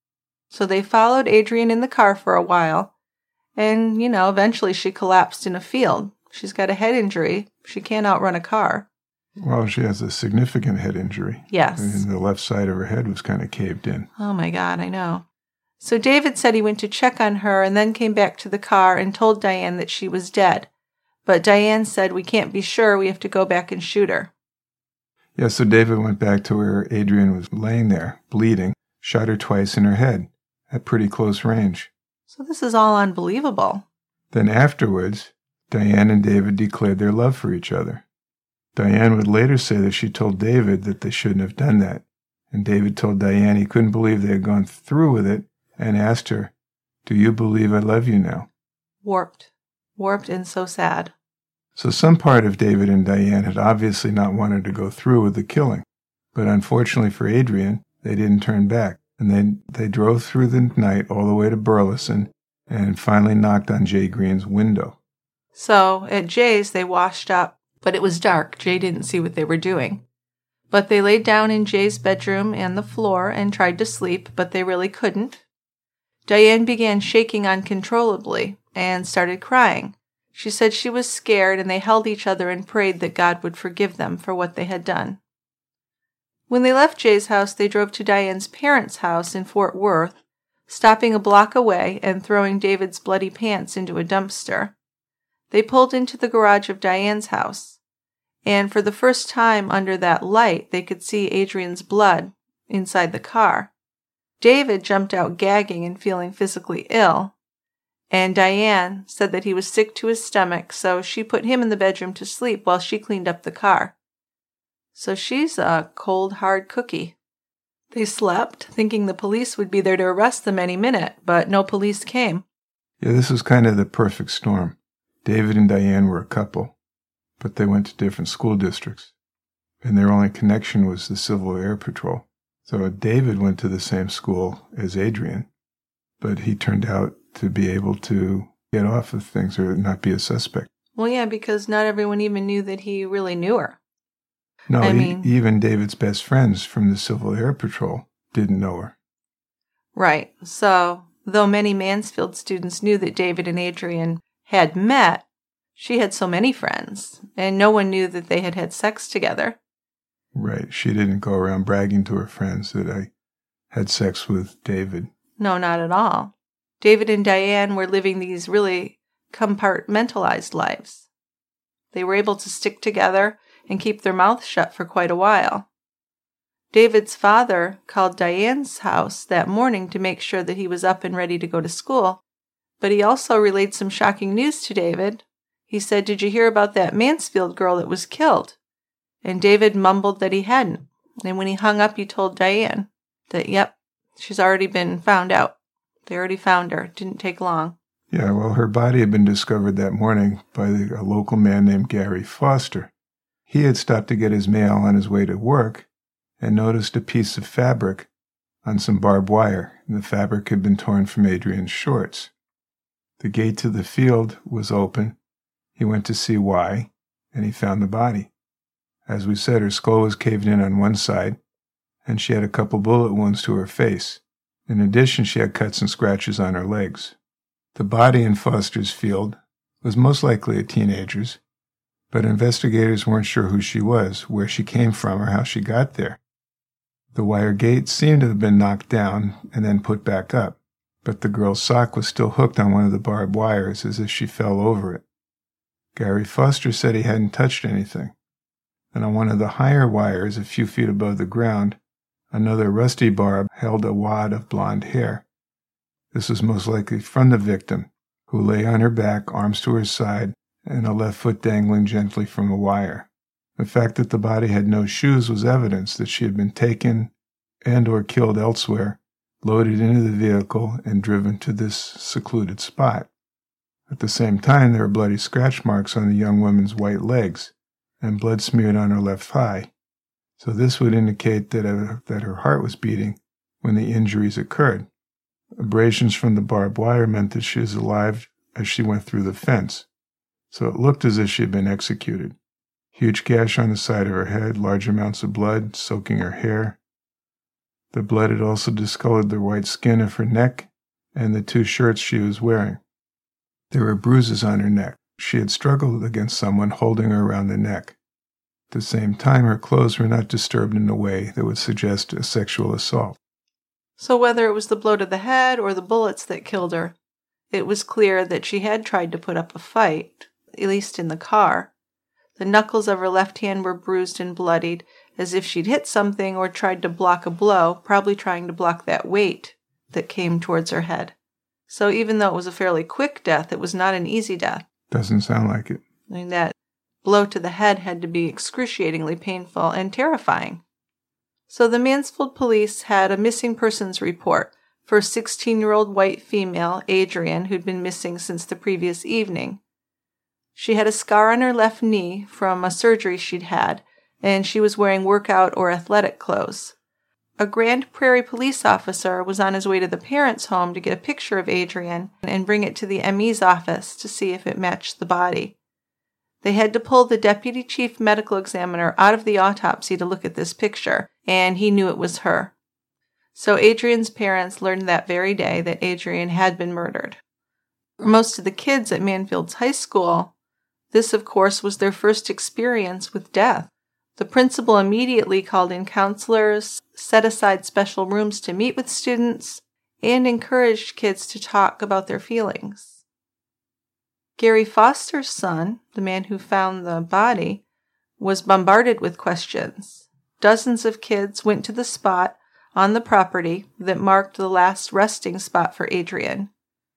So they followed Adrienne in the car for a while, and, you know, eventually she collapsed in a field. She's got a head injury. She can't outrun a car. Well, she has a significant head injury. Yes. And the left side of her head was kind of caved in. Oh, my God, I know. So David said he went to check on her and then came back to the car and told Diane that she was dead. But Diane said, we can't be sure. We have to go back and shoot her. Yeah, so David went back to where Adrienne was laying there, bleeding, shot her twice in her head, at pretty close range. So this is all unbelievable. Then afterwards, Diane and David declared their love for each other. Diane would later say that she told David that they shouldn't have done that, and David told Diane he couldn't believe they had gone through with it and asked her, do you believe I love you now? Warped. Warped and so sad. So some part of David and Diane had obviously not wanted to go through with the killing. But unfortunately for Adrienne, they didn't turn back. And then they drove through the night all the way to Burleson and finally knocked on Jay Green's window. So at Jay's, they washed up, but it was dark. Jay didn't see what they were doing. But they laid down in Jay's bedroom and the floor and tried to sleep, but they really couldn't. Diane began shaking uncontrollably and started crying. She said she was scared, and they held each other and prayed that God would forgive them for what they had done. When they left Jay's house, they drove to Diane's parents' house in Fort Worth, stopping a block away and throwing David's bloody pants into a dumpster. They pulled into the garage of Diane's house, and for the first time under that light, they could see Adrienne's blood inside the car. David jumped out gagging and feeling physically ill. And Diane said that he was sick to his stomach, so she put him in the bedroom to sleep while she cleaned up the car. So she's a cold, hard cookie. They slept, thinking the police would be there to arrest them any minute, but no police came. Yeah, this was kind of the perfect storm. David and Diane were a couple, but they went to different school districts, and their only connection was the Civil Air Patrol. So David went to the same school as Adrienne, but he turned out to be able to get off of things or not be a suspect. Well, yeah, because not everyone even knew that he really knew her. No, I e- mean, even David's best friends from the Civil Air Patrol didn't know her. Right. So, though many Mansfield students knew that David and Adrienne had met, she had so many friends, and no one knew that they had had sex together. Right. She didn't go around bragging to her friends that I had sex with David. No, not at all. David and Diane were living these really compartmentalized lives. They were able to stick together and keep their mouths shut for quite a while. David's father called Diane's house that morning to make sure that he was up and ready to go to school, but he also relayed some shocking news to David. He said, "Did you hear about that Mansfield girl that was killed?" And David mumbled that he hadn't. And when he hung up, he told Diane that, yep, she's already been found out. They already found her. Didn't take long. Yeah, well, her body had been discovered that morning by the, a local man named Gary Foster. He had stopped to get his mail on his way to work and noticed a piece of fabric on some barbed wire. The fabric had been torn from Adrian's shorts. The gate to the field was open. He went to see why, and he found the body. As we said, her skull was caved in on one side, and she had a couple bullet wounds to her face. In addition, she had cuts and scratches on her legs. The body in Foster's field was most likely a teenager's, but investigators weren't sure who she was, where she came from, or how she got there. The wire gate seemed to have been knocked down and then put back up, but the girl's sock was still hooked on one of the barbed wires as if she fell over it. Gary Foster said he hadn't touched anything. And on one of the higher wires, a few feet above the ground, another rusty barb held a wad of blonde hair. This was most likely from the victim, who lay on her back, arms to her side, and a left foot dangling gently from a wire. The fact that the body had no shoes was evidence that she had been taken and or killed elsewhere, loaded into the vehicle, and driven to this secluded spot. At the same time, there were bloody scratch marks on the young woman's white legs, and blood smeared on her left thigh. So this would indicate that, uh, that her heart was beating when the injuries occurred. Abrasions from the barbed wire meant that she was alive as she went through the fence, so it looked as if she had been executed. Huge gash on the side of her head, large amounts of blood soaking her hair. The blood had also discolored the white skin of her neck and the two shirts she was wearing. There were bruises on her neck. She had struggled against someone holding her around the neck. At the same time, her clothes were not disturbed in a way that would suggest a sexual assault. So whether it was the blow to the head or the bullets that killed her, it was clear that she had tried to put up a fight, at least in the car. The knuckles of her left hand were bruised and bloodied, as if she'd hit something or tried to block a blow, probably trying to block that weight that came towards her head. So even though it was a fairly quick death, it was not an easy death. Doesn't sound like it. I mean, that blow to the head had to be excruciatingly painful and terrifying. So the Mansfield police had a missing persons report for a sixteen-year-old white female, Adrian, who'd been missing since the previous evening. She had a scar on her left knee from a surgery she'd had, and she was wearing workout or athletic clothes. A Grand Prairie police officer was on his way to the parents' home to get a picture of Adrian and bring it to the M E's office to see if it matched the body. They had to pull the deputy chief medical examiner out of the autopsy to look at this picture, and he knew it was her. So Adrian's parents learned that very day that Adrian had been murdered. For most of the kids at Mansfield's high school, this, of course, was their first experience with death. The principal immediately called in counselors, set aside special rooms to meet with students, and encouraged kids to talk about their feelings. Gary Foster's son, the man who found the body, was bombarded with questions. Dozens of kids went to the spot on the property that marked the last resting spot for Adrian.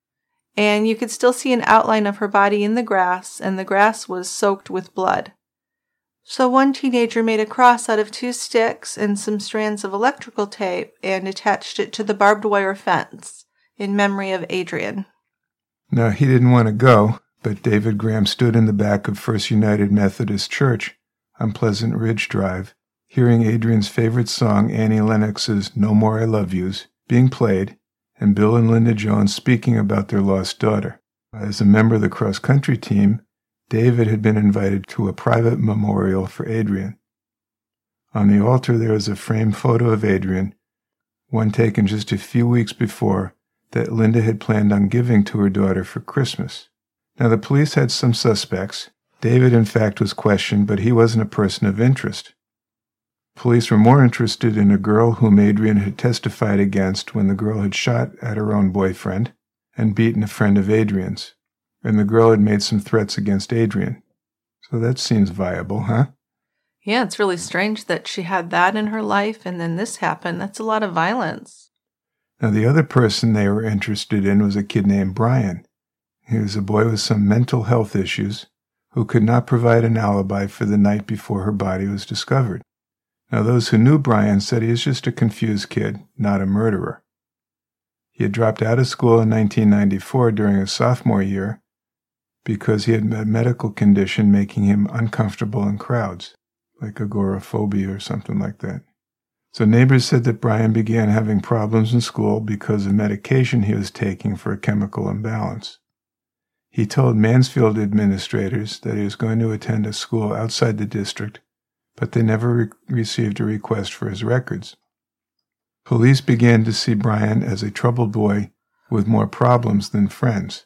And you could still see an outline of her body in the grass, and the grass was soaked with blood. So one teenager made a cross out of two sticks and some strands of electrical tape and attached it to the barbed wire fence in memory of Adrian. Now, he didn't want to go, but David Graham stood in the back of First United Methodist Church on Pleasant Ridge Drive, hearing Adrian's favorite song, Annie Lennox's No More I Love Yous, being played, and Bill and Linda Jones speaking about their lost daughter. As a member of the cross-country team, David had been invited to a private memorial for Adrian. On the altar there was a framed photo of Adrian, one taken just a few weeks before, that Linda had planned on giving to her daughter for Christmas. Now the police had some suspects. David, in fact, was questioned, but he wasn't a person of interest. Police were more interested in a girl whom Adrian had testified against when the girl had shot at her own boyfriend and beaten a friend of Adrian's. And the girl had made some threats against Adrian. So that seems viable, huh? Yeah, it's really strange that she had that in her life and then this happened. That's a lot of violence. Now, the other person they were interested in was a kid named Brian. He was a boy with some mental health issues who could not provide an alibi for the night before her body was discovered. Now, those who knew Brian said he was just a confused kid, not a murderer. He had dropped out of school in nineteen ninety-four during his sophomore year because he had a medical condition making him uncomfortable in crowds, like agoraphobia or something like that. So neighbors said that Brian began having problems in school because of medication he was taking for a chemical imbalance. He told Mansfield administrators that he was going to attend a school outside the district, but they never re- received a request for his records. Police began to see Brian as a troubled boy with more problems than friends.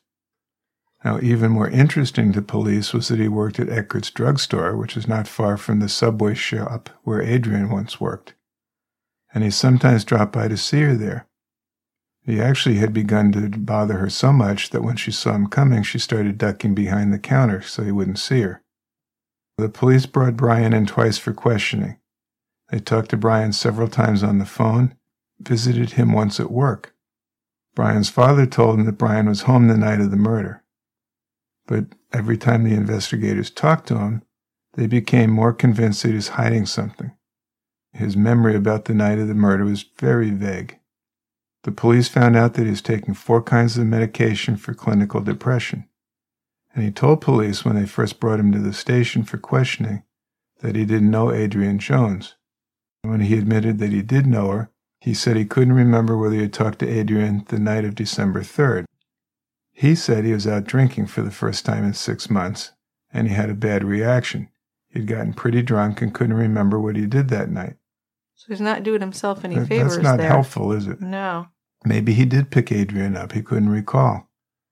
Now, even more interesting to police was that he worked at Eckert's drugstore, which is not far from the subway shop where Adrian once worked, and he sometimes dropped by to see her there. He actually had begun to bother her so much that when she saw him coming, she started ducking behind the counter so he wouldn't see her. The police brought Brian in twice for questioning. They talked to Brian several times on the phone, visited him once at work. Brian's father told him that Brian was home the night of the murder. But every time the investigators talked to him, they became more convinced that he was hiding something. His memory about the night of the murder was very vague. The police found out that he was taking four kinds of medication for clinical depression, and he told police when they first brought him to the station for questioning that he didn't know Adrian Jones. When he admitted that he did know her, he said he couldn't remember whether he had talked to Adrian the night of December third. He said he was out drinking for the first time in six months, and he had a bad reaction. He'd gotten pretty drunk and couldn't remember what he did that night. So he's not doing himself any That, favors That's not there. helpful, is it? No. Maybe he did pick Adrian up. He couldn't recall.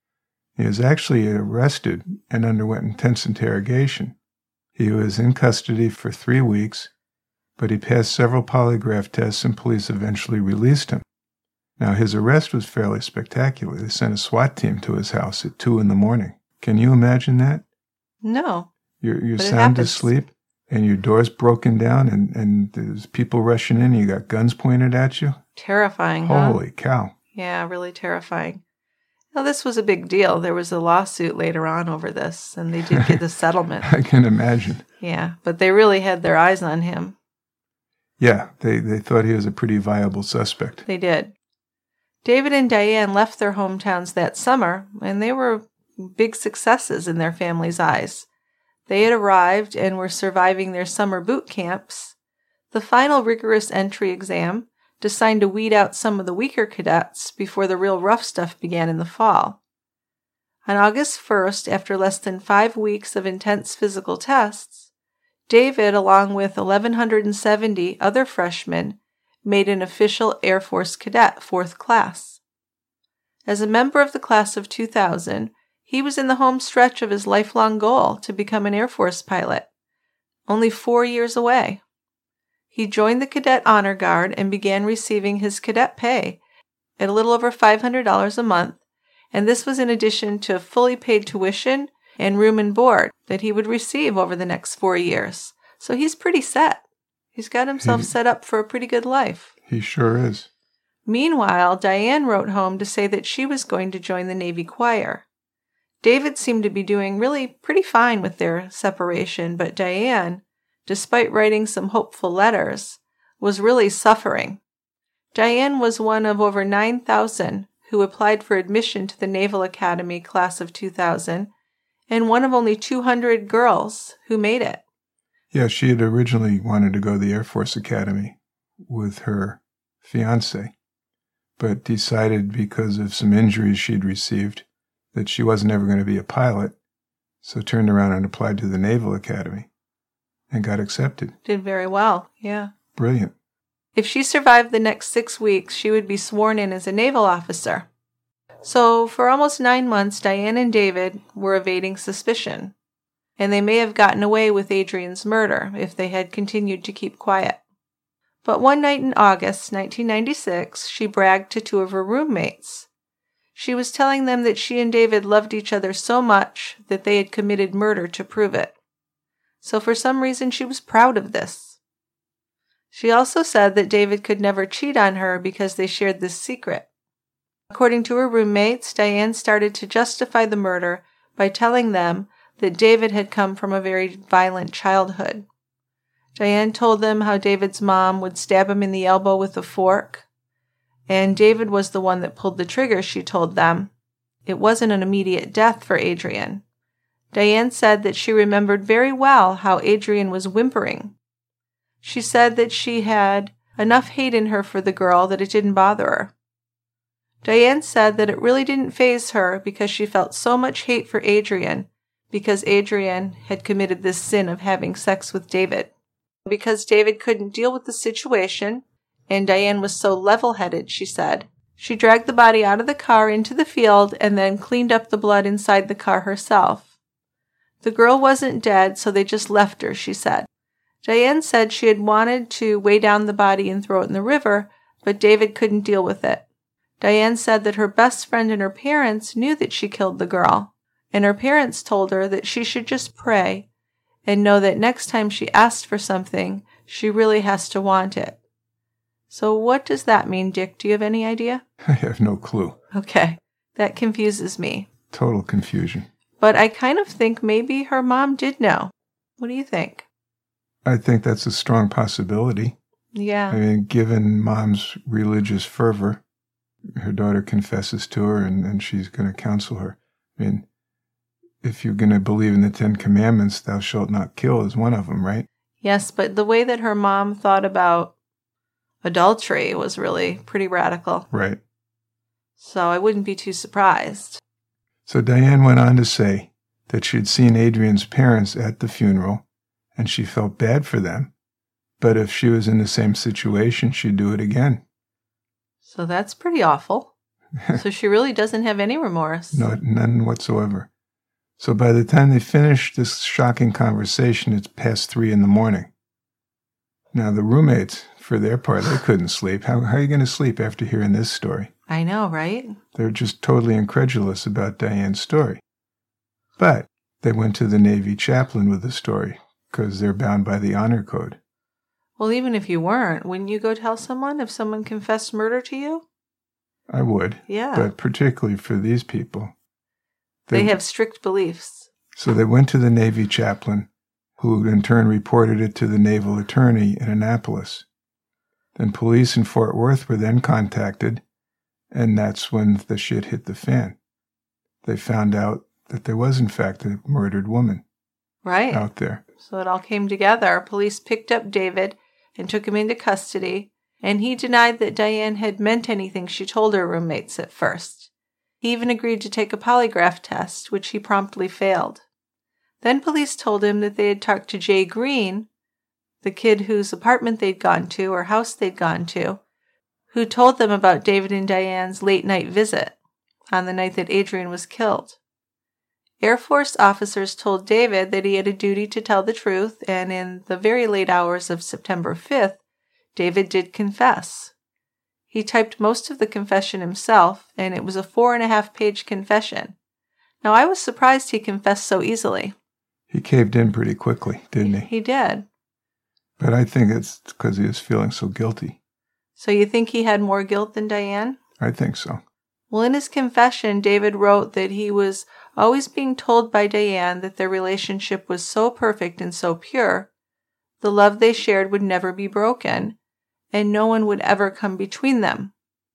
He was actually arrested and underwent intense interrogation. He was in custody for three weeks, but he passed several polygraph tests and police eventually released him. Now, his arrest was fairly spectacular. They sent a SWAT team to his house at two in the morning. Can you imagine that? No. You're, you're But it sound happens. asleep, and your door's broken down, and, and there's people rushing in, and you got guns pointed at you? Terrifying, huh? Holy cow. Yeah, really terrifying. Now, this was a big deal. There was a lawsuit later on over this, and they did get the settlement. I can imagine. Yeah, but they really had their eyes on him. Yeah, they, they thought he was a pretty viable suspect. They did. David and Diane left their hometowns that summer, and they were big successes in their family's eyes. They had arrived and were surviving their summer boot camps. The final rigorous entry exam, designed to weed out some of the weaker cadets before the real rough stuff began in the fall. On August first, after less than five weeks of intense physical tests, David, along with eleven seventy other freshmen, made an official Air Force cadet fourth class. As a member of the class of two thousand, he was in the home stretch of his lifelong goal to become an Air Force pilot, only four years away. He joined the Cadet Honor Guard and began receiving his cadet pay at a little over five hundred dollars a month, and this was in addition to fully paid tuition and room and board that he would receive over the next four years. So he's pretty set. He's got himself He- set up for a pretty good life. He sure is. Meanwhile, Diane wrote home to say that she was going to join the Navy choir. David seemed to be doing really pretty fine with their separation, but Diane, despite writing some hopeful letters, was really suffering. Diane was one of over nine thousand who applied for admission to the Naval Academy class of two thousand, and one of only two hundred girls who made it. Yeah, she had originally wanted to go to the Air Force Academy with her fiancé, but decided because of some injuries she'd received that she wasn't ever going to be a pilot, so turned around and applied to the Naval Academy and got accepted. Did very well, yeah. Brilliant. If she survived the next six weeks, she would be sworn in as a naval officer. So for almost nine months, Diane and David were evading suspicion, and they may have gotten away with Adrian's murder if they had continued to keep quiet. But one night in August nineteen ninety-six, she bragged to two of her roommates. She was telling them that she and David loved each other so much that they had committed murder to prove it. So for some reason, she was proud of this. She also said that David could never cheat on her because they shared this secret. According to her roommates, Diane started to justify the murder by telling them that David had come from a very violent childhood. Diane told them how David's mom would stab him in the elbow with a fork, and David was the one that pulled the trigger, she told them. It wasn't an immediate death for Adrian. Diane said that she remembered very well how Adrian was whimpering. She said that she had enough hate in her for the girl that it didn't bother her. Diane said that it really didn't faze her because she felt so much hate for Adrian because Adrian had committed this sin of having sex with David. Because David couldn't deal with the situation, and Diane was so level-headed, she said, she dragged the body out of the car into the field and then cleaned up the blood inside the car herself. The girl wasn't dead, so they just left her, she said. Diane said she had wanted to weigh down the body and throw it in the river, but David couldn't deal with it. Diane said that her best friend and her parents knew that she killed the girl, and her parents told her that she should just pray and know that next time she asked for something, she really has to want it. So what does that mean, Dick? Do you have any idea? I have no clue. Okay, that confuses me. Total confusion. But I kind of think maybe her mom did know. What do you think? I think that's a strong possibility. Yeah. I mean, given Mom's religious fervor, her daughter confesses to her and, and she's going to counsel her. I mean, if you're going to believe in the Ten Commandments, thou shalt not kill is one of them, right? Yes, but the way that her mom thought about adultery was really pretty radical. Right. So I wouldn't be too surprised. So Diane went on to say that she'd seen Adrian's parents at the funeral and she felt bad for them, but if she was in the same situation, she'd do it again. So that's pretty awful. So she really doesn't have any remorse. No, none whatsoever. So by the time they finished this shocking conversation, it's past three in the morning. Now the roommates, for their part, they couldn't sleep. How, how are you going to sleep after hearing this story? I know, right? They're just totally incredulous about Diane's story. But they went to the Navy chaplain with the story because they're bound by the honor code. Well, even if you weren't, wouldn't you go tell someone if someone confessed murder to you? I would. Yeah. But particularly for these people. They, they have strict beliefs. So they went to the Navy chaplain, who in turn reported it to the naval attorney in Annapolis. Then police in Fort Worth were then contacted, and that's when the shit hit the fan. They found out that there was, in fact, a murdered woman right out there. So it all came together. Police picked up David and took him into custody, and he denied that Diane had meant anything she told her roommates at first. He even agreed to take a polygraph test, which he promptly failed. Then police told him that they had talked to Jay Green, the kid whose apartment they'd gone to or house they'd gone to, who told them about David and Diane's late-night visit on the night that Adrian was killed. Air Force officers told David that he had a duty to tell the truth, and in the very late hours of September fifth, David did confess. He typed most of the confession himself, and it was a four and a half page confession. Now, I was surprised he confessed so easily. He caved in pretty quickly, didn't he? He did. But I think it's because he was feeling so guilty. So you think he had more guilt than Diane? I think so. Well, in his confession, David wrote that he was always being told by Diane that their relationship was so perfect and so pure, the love they shared would never be broken, and no one would ever come between them.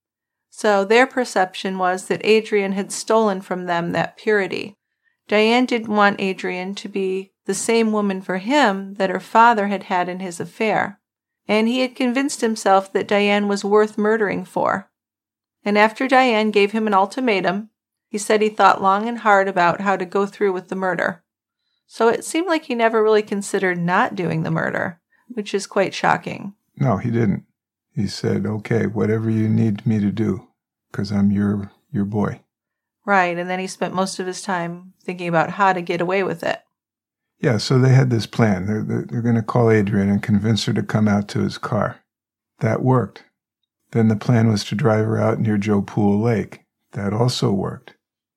So their perception was that Adrian had stolen from them that purity. Diane didn't want Adrian to be the same woman for him that her father had had in his affair, and he had convinced himself that Diane was worth murdering for. And after Diane gave him an ultimatum, he said he thought long and hard about how to go through with the murder. So it seemed like he never really considered not doing the murder, which is quite shocking. No, he didn't. He said, okay, whatever you need me to do, because I'm your your boy. Right, and then he spent most of his time thinking about how to get away with it. Yeah, so they had this plan. They're, they're, they're going to call Adrian and convince her to come out to his car. That worked. Then the plan was to drive her out near Joe Pool Lake. That also worked.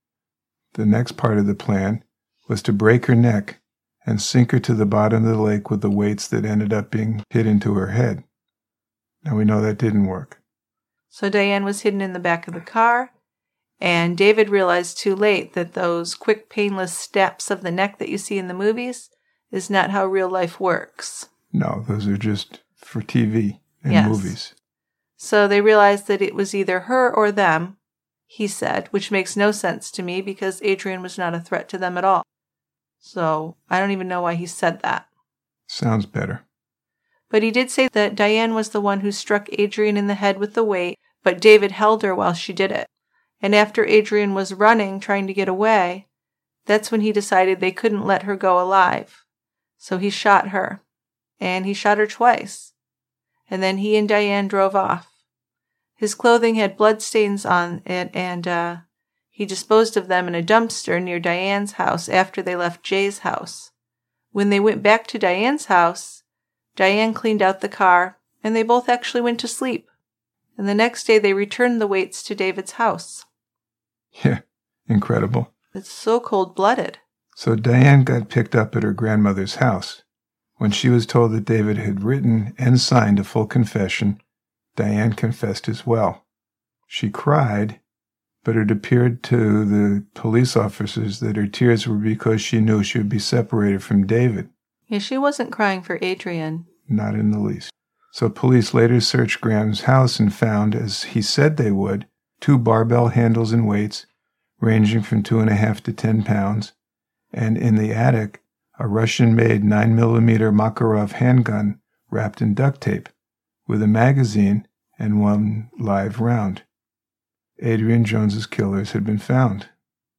The next part of the plan was to break her neck and sink her to the bottom of the lake with the weights that ended up being hit into her head. Now we know that didn't work. So Diane was hidden in the back of the car, and David realized too late that those quick, painless snaps of the neck that you see in the movies is not how real life works. No, those are just for T V and yes. movies. So they realized that it was either her or them, he said, which makes no sense to me because Adrian was not a threat to them at all. So I don't even know why he said that. Sounds better. But he did say that Diane was the one who struck Adrian in the head with the weight, but David held her while she did it. And after Adrian was running, trying to get away, that's when he decided they couldn't let her go alive. So he shot her. And he shot her twice. And then he and Diane drove off. His clothing had bloodstains on it, and uh, he disposed of them in a dumpster near Diane's house after they left Jay's house. When they went back to Diane's house, Diane cleaned out the car, and they both actually went to sleep. And the next day they returned the weights to David's house. Yeah, incredible. It's so cold-blooded. So Diane got picked up at her grandmother's house. When she was told that David had written and signed a full confession, Diane confessed as well. She cried, but it appeared to the police officers that her tears were because she knew she would be separated from David. Yeah, she wasn't crying for Adrian. Not in the least. So police later searched Graham's house and found, as he said they would, two barbell handles and weights ranging from two and a half to ten pounds, and in the attic, a Russian-made nine millimeter Makarov handgun wrapped in duct tape, with a magazine and one live round. Adrian Jones's killers had been found.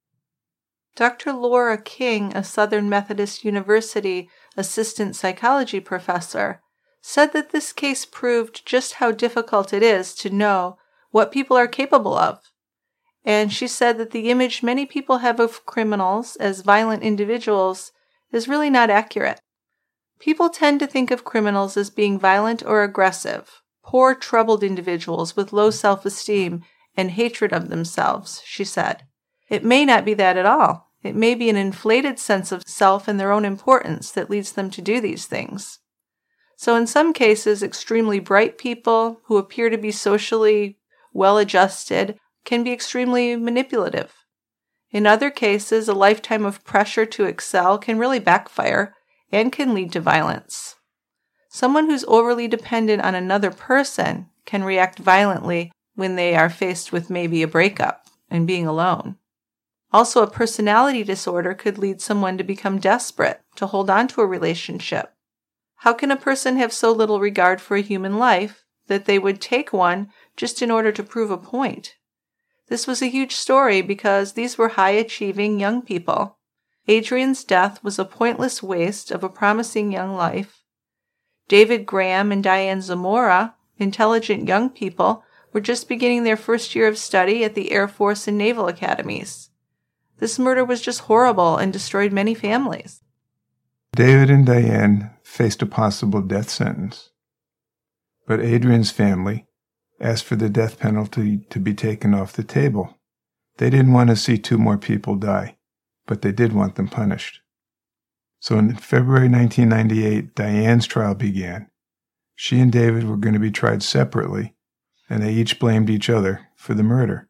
Doctor Laura King, a Southern Methodist University assistant psychology professor, said that this case proved just how difficult it is to know what people are capable of. And she said that the image many people have of criminals as violent individuals is really not accurate. People tend to think of criminals as being violent or aggressive, poor, troubled individuals with low self-esteem and hatred of themselves, she said. It may not be that at all. It may be an inflated sense of self and their own importance that leads them to do these things. So in some cases, extremely bright people who appear to be socially well-adjusted can be extremely manipulative. In other cases, a lifetime of pressure to excel can really backfire and can lead to violence. Someone who's overly dependent on another person can react violently when they are faced with maybe a breakup and being alone. Also, a personality disorder could lead someone to become desperate to hold on to a relationship. How can a person have so little regard for a human life that they would take one just in order to prove a point? This was a huge story because these were high-achieving young people. Adrian's death was a pointless waste of a promising young life. David Graham and Diane Zamora, intelligent young people, were just beginning their first year of study at the Air Force and Naval Academies. This murder was just horrible and destroyed many families. David and Diane faced a possible death sentence. But Adrian's family asked for the death penalty to be taken off the table. They didn't want to see two more people die, but they did want them punished. So in February nineteen ninety-eight, Diane's trial began. She and David were going to be tried separately, and they each blamed each other for the murder.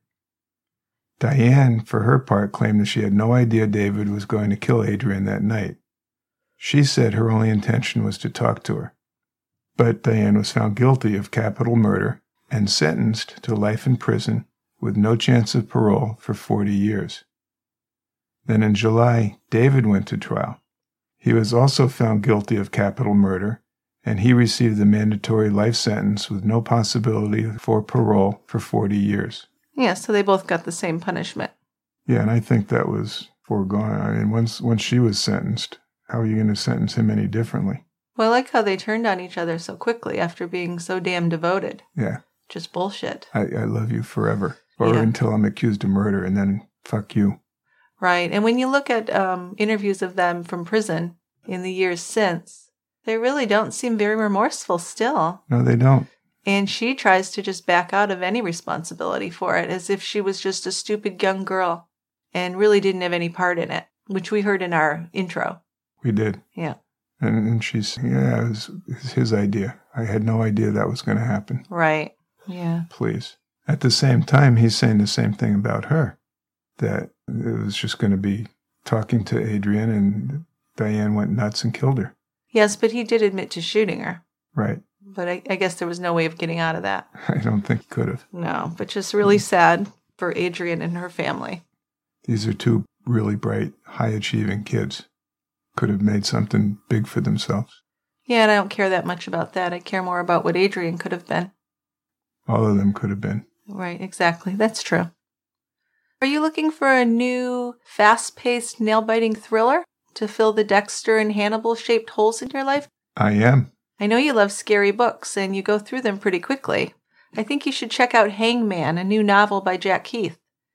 Diane, for her part, claimed that she had no idea David was going to kill Adrian that night. She said her only intention was to talk to her. But Diane was found guilty of capital murder and sentenced to life in prison with no chance of parole for forty years. Then in July, David went to trial. He was also found guilty of capital murder, and he received the mandatory life sentence with no possibility for parole for forty years. Yeah, so they both got the same punishment. Yeah, and I think that was foregone. I mean, once once she was sentenced, how are you going to sentence him any differently? Well, I like how they turned on each other so quickly after being so damn devoted. Yeah. Just bullshit. I, I love you forever. Or Yeah. until I'm accused of murder, and then fuck you. Right. And when you look at um, interviews of them from prison in the years since, they really don't seem very remorseful still. No, they don't. And she tries to just back out of any responsibility for it, as if she was just a stupid young girl and really didn't have any part in it, which we heard in our intro. We did. Yeah. And, and she's, yeah, it was, it was his idea. I had no idea that was going to happen. Right. Yeah. Please. At the same time, he's saying the same thing about her, that it was just going to be talking to Adrian, and Diane went nuts and killed her. Yes, but he did admit to shooting her. Right. But I, I guess there was no way of getting out of that. I don't think he could have. No, but just really sad for Adrienne and her family. These are two really bright, high-achieving kids. Could have made something big for themselves. Yeah, and I don't care that much about that. I care more about what Adrienne could have been. All of them could have been. Right, exactly. That's true. Are you looking for a new, fast-paced, nail-biting thriller to fill the Dexter and Hannibal-shaped holes in your life? I am. I know you love scary books, and you go through them pretty quickly. I think you should check out Hangman, a new novel by Jack Keith.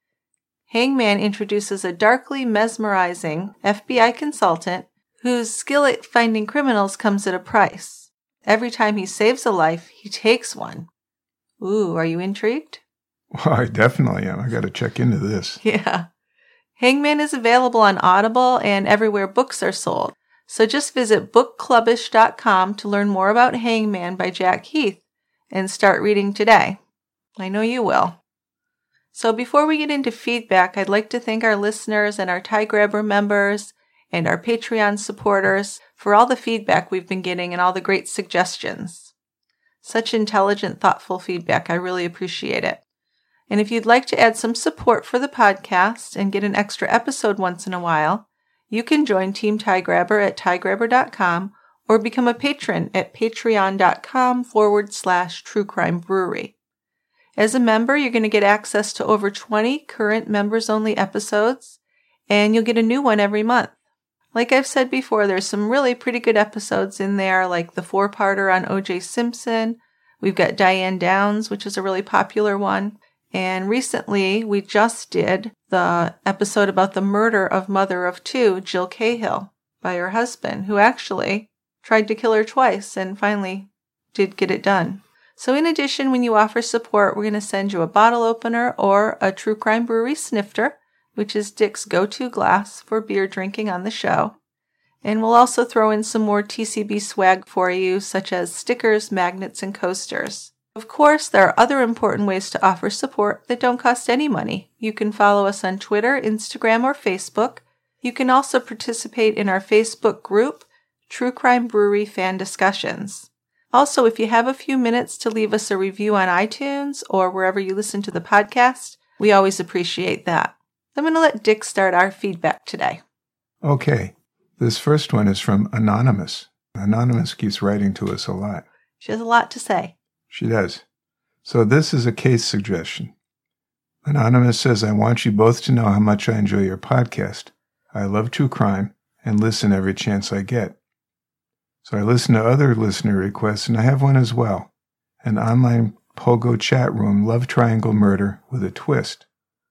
Hangman introduces a darkly mesmerizing F B I consultant whose skill at finding criminals comes at a price. Every time he saves a life, he takes one. Ooh, are you intrigued? Well, I definitely am. I got to check into this. Yeah. Hangman is available on Audible and everywhere books are sold. So just visit book clubbish dot com to learn more about Hangman by Jack Heath and start reading today. I know you will. So before we get into feedback, I'd like to thank our listeners and our Tie Grabber members and our Patreon supporters for all the feedback we've been getting and all the great suggestions. Such intelligent, thoughtful feedback. I really appreciate it. And if you'd like to add some support for the podcast and get an extra episode once in a while, you can join Team Tie Grabber at tie grabber dot com or become a patron at patreon.com forward slash true crime brewery. As a member, you're going to get access to over twenty current members-only episodes, and you'll get a new one every month. Like I've said before, there's some really pretty good episodes in there, like the four-parter on O J Simpson. We've got Diane Downs, which is a really popular one. And recently, we just did the episode about the murder of mother of two, Jill Cahill, by her husband, who actually tried to kill her twice and finally did get it done. So in addition, when you offer support, we're going to send you a bottle opener or a True Crime Brewery snifter, which is Dick's go-to glass for beer drinking on the show. And we'll also throw in some more T C B swag for you, such as stickers, magnets, and coasters. Of course, there are other important ways to offer support that don't cost any money. You can follow us on Twitter, Instagram, or Facebook. You can also participate in our Facebook group, True Crime Brewery Fan Discussions. Also, if you have a few minutes to leave us a review on iTunes or wherever you listen to the podcast, we always appreciate that. I'm going to let Dick start our feedback today. Okay. This first one is from Anonymous. Anonymous keeps writing to us a lot. She has a lot to say. She does. So this is a case suggestion. Anonymous says, I want you both to know how much I enjoy your podcast. I love true crime and listen every chance I get. So I listen to other listener requests, and I have one as well. An online pogo chat room love triangle murder with a twist.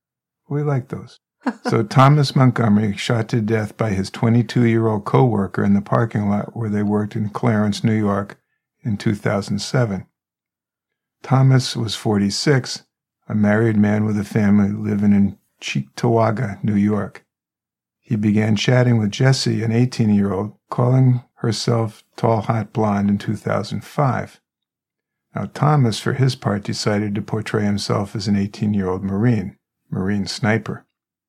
We like those. So Thomas Montgomery shot to death by his twenty-two-year-old co-worker in the parking lot where they worked in Clarence, New York in two thousand seven. Thomas was forty-six, a married man with a family living in Cheektowaga, New York. He began chatting with Jessie, an eighteen-year-old, calling herself Tall Hot Blonde in two thousand five. Now Thomas, for his part, decided to portray himself as an eighteen-year-old Marine, Marine sniper.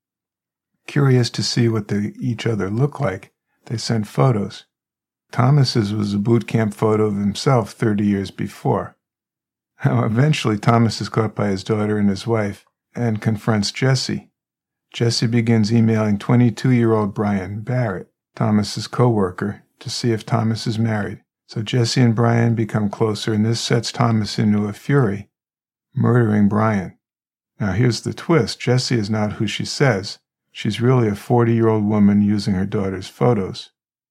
Curious to see what they each other look like, they sent photos. Thomas's was a boot camp photo of himself thirty years before. Now, eventually, Thomas is caught by his daughter and his wife and confronts Jessie. Jessie begins emailing twenty-two-year-old Brian Barrett, Thomas's co-worker, to see if Thomas is married. So Jessie and Brian become closer, and this sets Thomas into a fury, murdering Brian. Now, here's the twist. Jessie is not who she says. She's really a forty-year-old woman using her daughter's photos.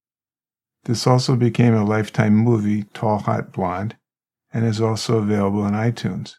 This also became a Lifetime movie, Tall Hot Blonde, and is also available on iTunes.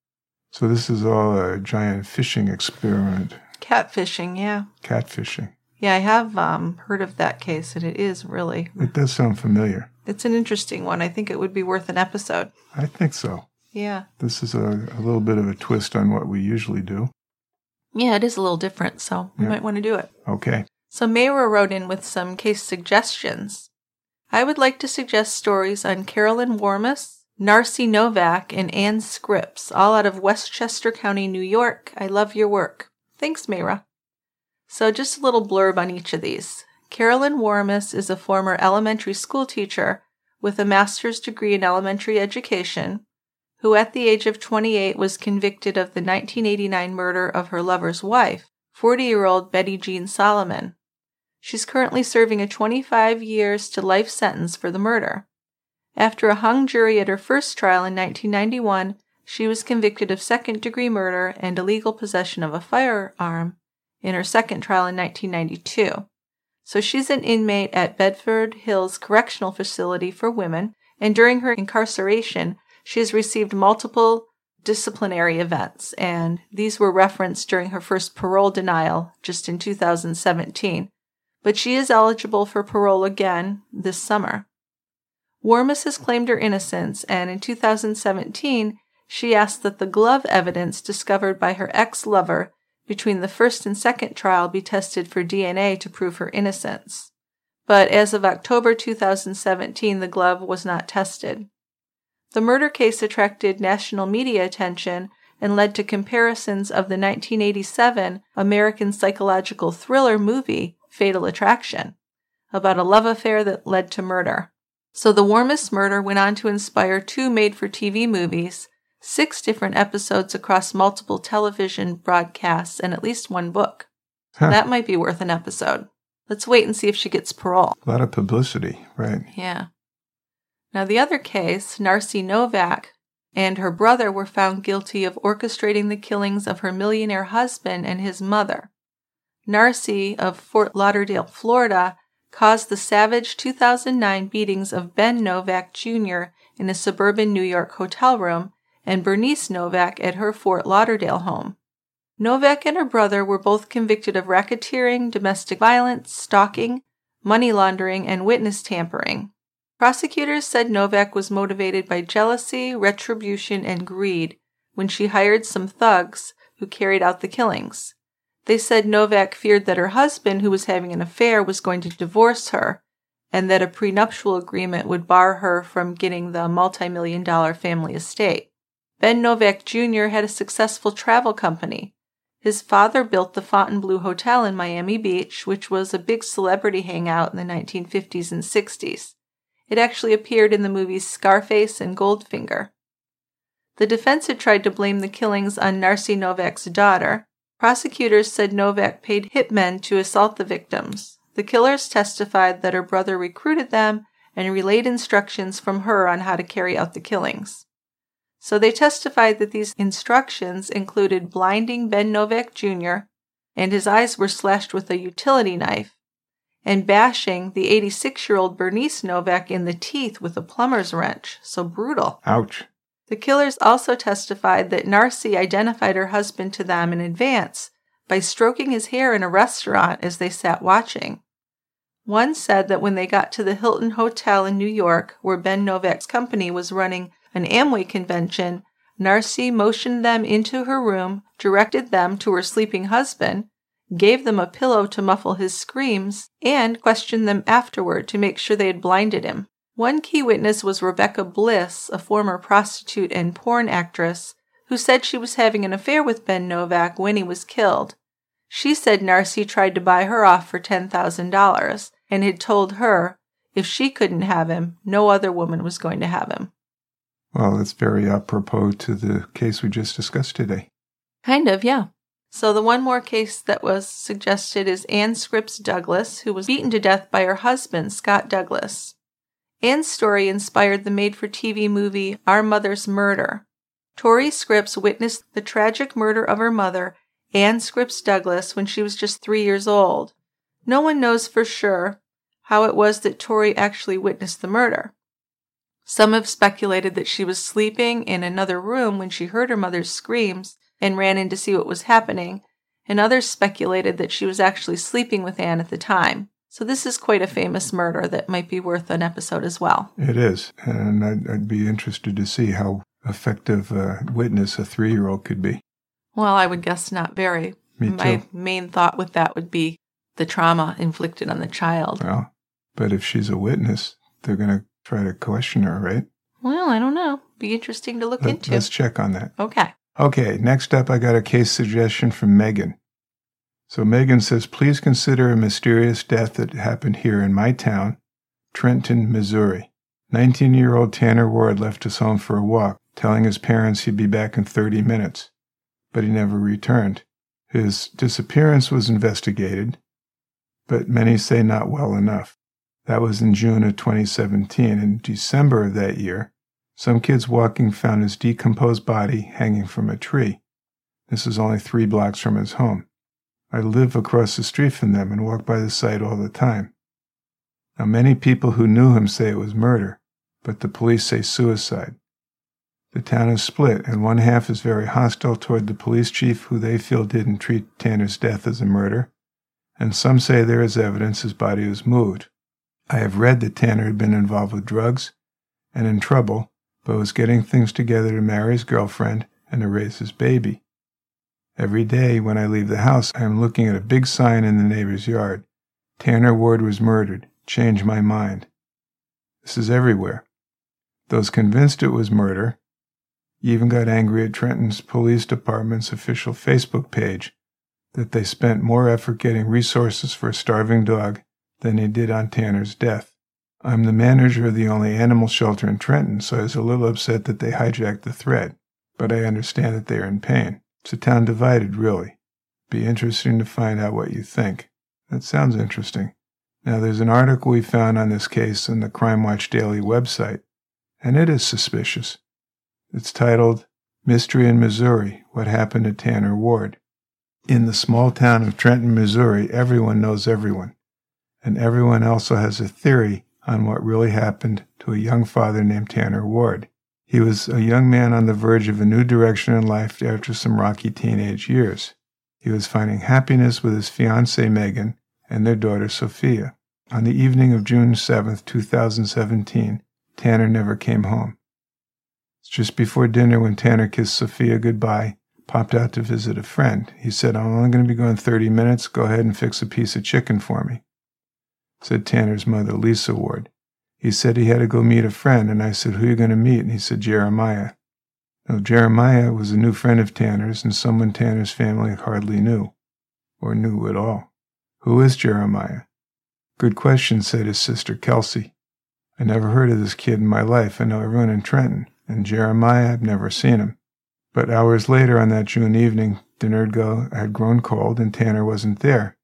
So this is all a giant fishing experiment. Catfishing, yeah. Catfishing. Yeah, I have um, heard of that case, and it is really... It does sound familiar. It's an interesting one. I think it would be worth an episode. I think so. Yeah. This is a, a little bit of a twist on what we usually do. Yeah, it is a little different, so we yeah. might want to do it. Okay. So Mayra wrote in with some case suggestions. I would like to suggest stories on Carolyn Warmus, Narcy Novak, and Ann Scripps, all out of Westchester County, New York. I love your work. Thanks, Mayra. So just a little blurb on each of these. Carolyn Warmus is a former elementary school teacher with a master's degree in elementary education, who at the age of twenty-eight was convicted of the nineteen eighty-nine murder of her lover's wife, forty-year-old Betty Jean Solomon. She's currently serving a twenty-five years to life sentence for the murder. After a hung jury at her first trial in nineteen ninety-one, she was convicted of second-degree murder and illegal possession of a firearm in her second trial in nineteen ninety-two. So she's an inmate at Bedford Hills Correctional Facility for Women, and during her incarceration, she has received multiple disciplinary events, and these were referenced during her first parole denial just in two thousand seventeen. But she is eligible for parole again this summer. Warmus has claimed her innocence, and in two thousand seventeen, she asked that the glove evidence discovered by her ex-lover between the first and second trial be tested for D N A to prove her innocence. But as of October two thousand seventeen, the glove was not tested. The murder case attracted national media attention and led to comparisons of the nineteen eighty-seven American psychological thriller movie Fatal Attraction, about a love affair that led to murder. So the Warmus murder went on to inspire two made-for-T V movies, six different episodes across multiple television broadcasts, and at least one book. Huh. That might be worth an episode. Let's wait and see if she gets parole. A lot of publicity, right? Yeah. Now, the other case, Narcy Novak and her brother were found guilty of orchestrating the killings of her millionaire husband and his mother. Narcy of Fort Lauderdale, Florida, caused the savage two thousand nine beatings of Ben Novak Junior in a suburban New York hotel room and Bernice Novak at her Fort Lauderdale home. Novak and her brother were both convicted of racketeering, domestic violence, stalking, money laundering, and witness tampering. Prosecutors said Novak was motivated by jealousy, retribution, and greed when she hired some thugs who carried out the killings. They said Novak feared that her husband, who was having an affair, was going to divorce her, and that a prenuptial agreement would bar her from getting the multi-million dollar family estate. Ben Novak Junior had a successful travel company. His father built the Fontainebleau Hotel in Miami Beach, which was a big celebrity hangout in the nineteen fifties and sixties. It actually appeared in the movies Scarface and Goldfinger. The defense had tried to blame the killings on Narcy Novak's daughter. Prosecutors said Novak paid hitmen to assault the victims. The killers testified that her brother recruited them and relayed instructions from her on how to carry out the killings. So they testified that these instructions included blinding Ben Novak Junior, and his eyes were slashed with a utility knife, and bashing the eighty-six-year-old Bernice Novak in the teeth with a plumber's wrench. So brutal. Ouch. The killers also testified that Narcy identified her husband to them in advance by stroking his hair in a restaurant as they sat watching. One said that when they got to the Hilton Hotel in New York, where Ben Novak's company was running an Amway convention, Narcy motioned them into her room, directed them to her sleeping husband, gave them a pillow to muffle his screams, and questioned them afterward to make sure they had blinded him. One key witness was Rebecca Bliss, a former prostitute and porn actress, who said she was having an affair with Ben Novak when he was killed. She said Narcy tried to buy her off for ten thousand dollars and had told her if she couldn't have him, no other woman was going to have him. Well, that's very apropos to the case we just discussed today. Kind of, yeah. So the one more case that was suggested is Ann Scripps Douglas, who was beaten to death by her husband, Scott Douglas. Ann's story inspired the made-for-T V movie Our Mother's Murder. Tori Scripps witnessed the tragic murder of her mother, Ann Scripps Douglas, when she was just three years old. No one knows for sure how it was that Tori actually witnessed the murder. Some have speculated that she was sleeping in another room when she heard her mother's screams and ran in to see what was happening, and others speculated that she was actually sleeping with Ann at the time. So this is quite a famous murder that might be worth an episode as well. It is, and I'd, I'd be interested to see how effective a witness a three-year-old could be. Well, I would guess not very. Me My too. main thought with that would be the trauma inflicted on the child. Well, but if she's a witness, they're going to try to question her, right? Well, I don't know. Be interesting to look Let, into. Let's check on that. Okay. Okay, next up I got a case suggestion from Megan. So Megan says, please consider a mysterious death that happened here in my town, Trenton, Missouri. nineteen-year-old Tanner Ward left his home for a walk, telling his parents he'd be back in thirty minutes, but he never returned. His disappearance was investigated, but many say not well enough. That was in June of twenty seventeen. In December of that year, some kids walking found his decomposed body hanging from a tree. This is only three blocks from his home. I live across the street from them and walk by the site all the time. Now, many people who knew him say it was murder, but the police say suicide. The town is split, and one half is very hostile toward the police chief, who they feel didn't treat Tanner's death as a murder, and some say there is evidence his body was moved. I have read that Tanner had been involved with drugs and in trouble, but was getting things together to marry his girlfriend and to raise his baby. Every day when I leave the house, I am looking at a big sign in the neighbor's yard. Tanner Ward was murdered. Change my mind. This is everywhere. Those convinced it was murder even got angry at Trenton's police department's official Facebook page that they spent more effort getting resources for a starving dog than they did on Tanner's death. I'm the manager of the only animal shelter in Trenton, so I was a little upset that they hijacked the thread, but I understand that they are in pain. It's a town divided, really. Be interesting to find out what you think. That sounds interesting. Now, there's an article we found on this case on the Crime Watch Daily website, and it is suspicious. It's titled, Mystery in Missouri, What Happened to Tanner Ward. In the small town of Trenton, Missouri, everyone knows everyone, and everyone also has a theory on what really happened to a young father named Tanner Ward. He was a young man on the verge of a new direction in life after some rocky teenage years. He was finding happiness with his fiancée Megan and their daughter Sophia. On the evening of June seventh, two thousand seventeen, Tanner never came home. It's just before dinner when Tanner kissed Sophia goodbye, popped out to visit a friend. He said, I'm only going to be gone thirty minutes. Go ahead and fix a piece of chicken for me, said Tanner's mother, Lisa Ward. He said he had to go meet a friend, and I said, who are you going to meet? And he said, Jeremiah. Now, Jeremiah was a new friend of Tanner's and someone Tanner's family hardly knew, or knew at all. Who is Jeremiah? Good question, said his sister, Kelsey. I never heard of this kid in my life. I know everyone in Trenton, and Jeremiah, I've never seen him. But hours later on that June evening, dinner had grown cold and Tanner wasn't there.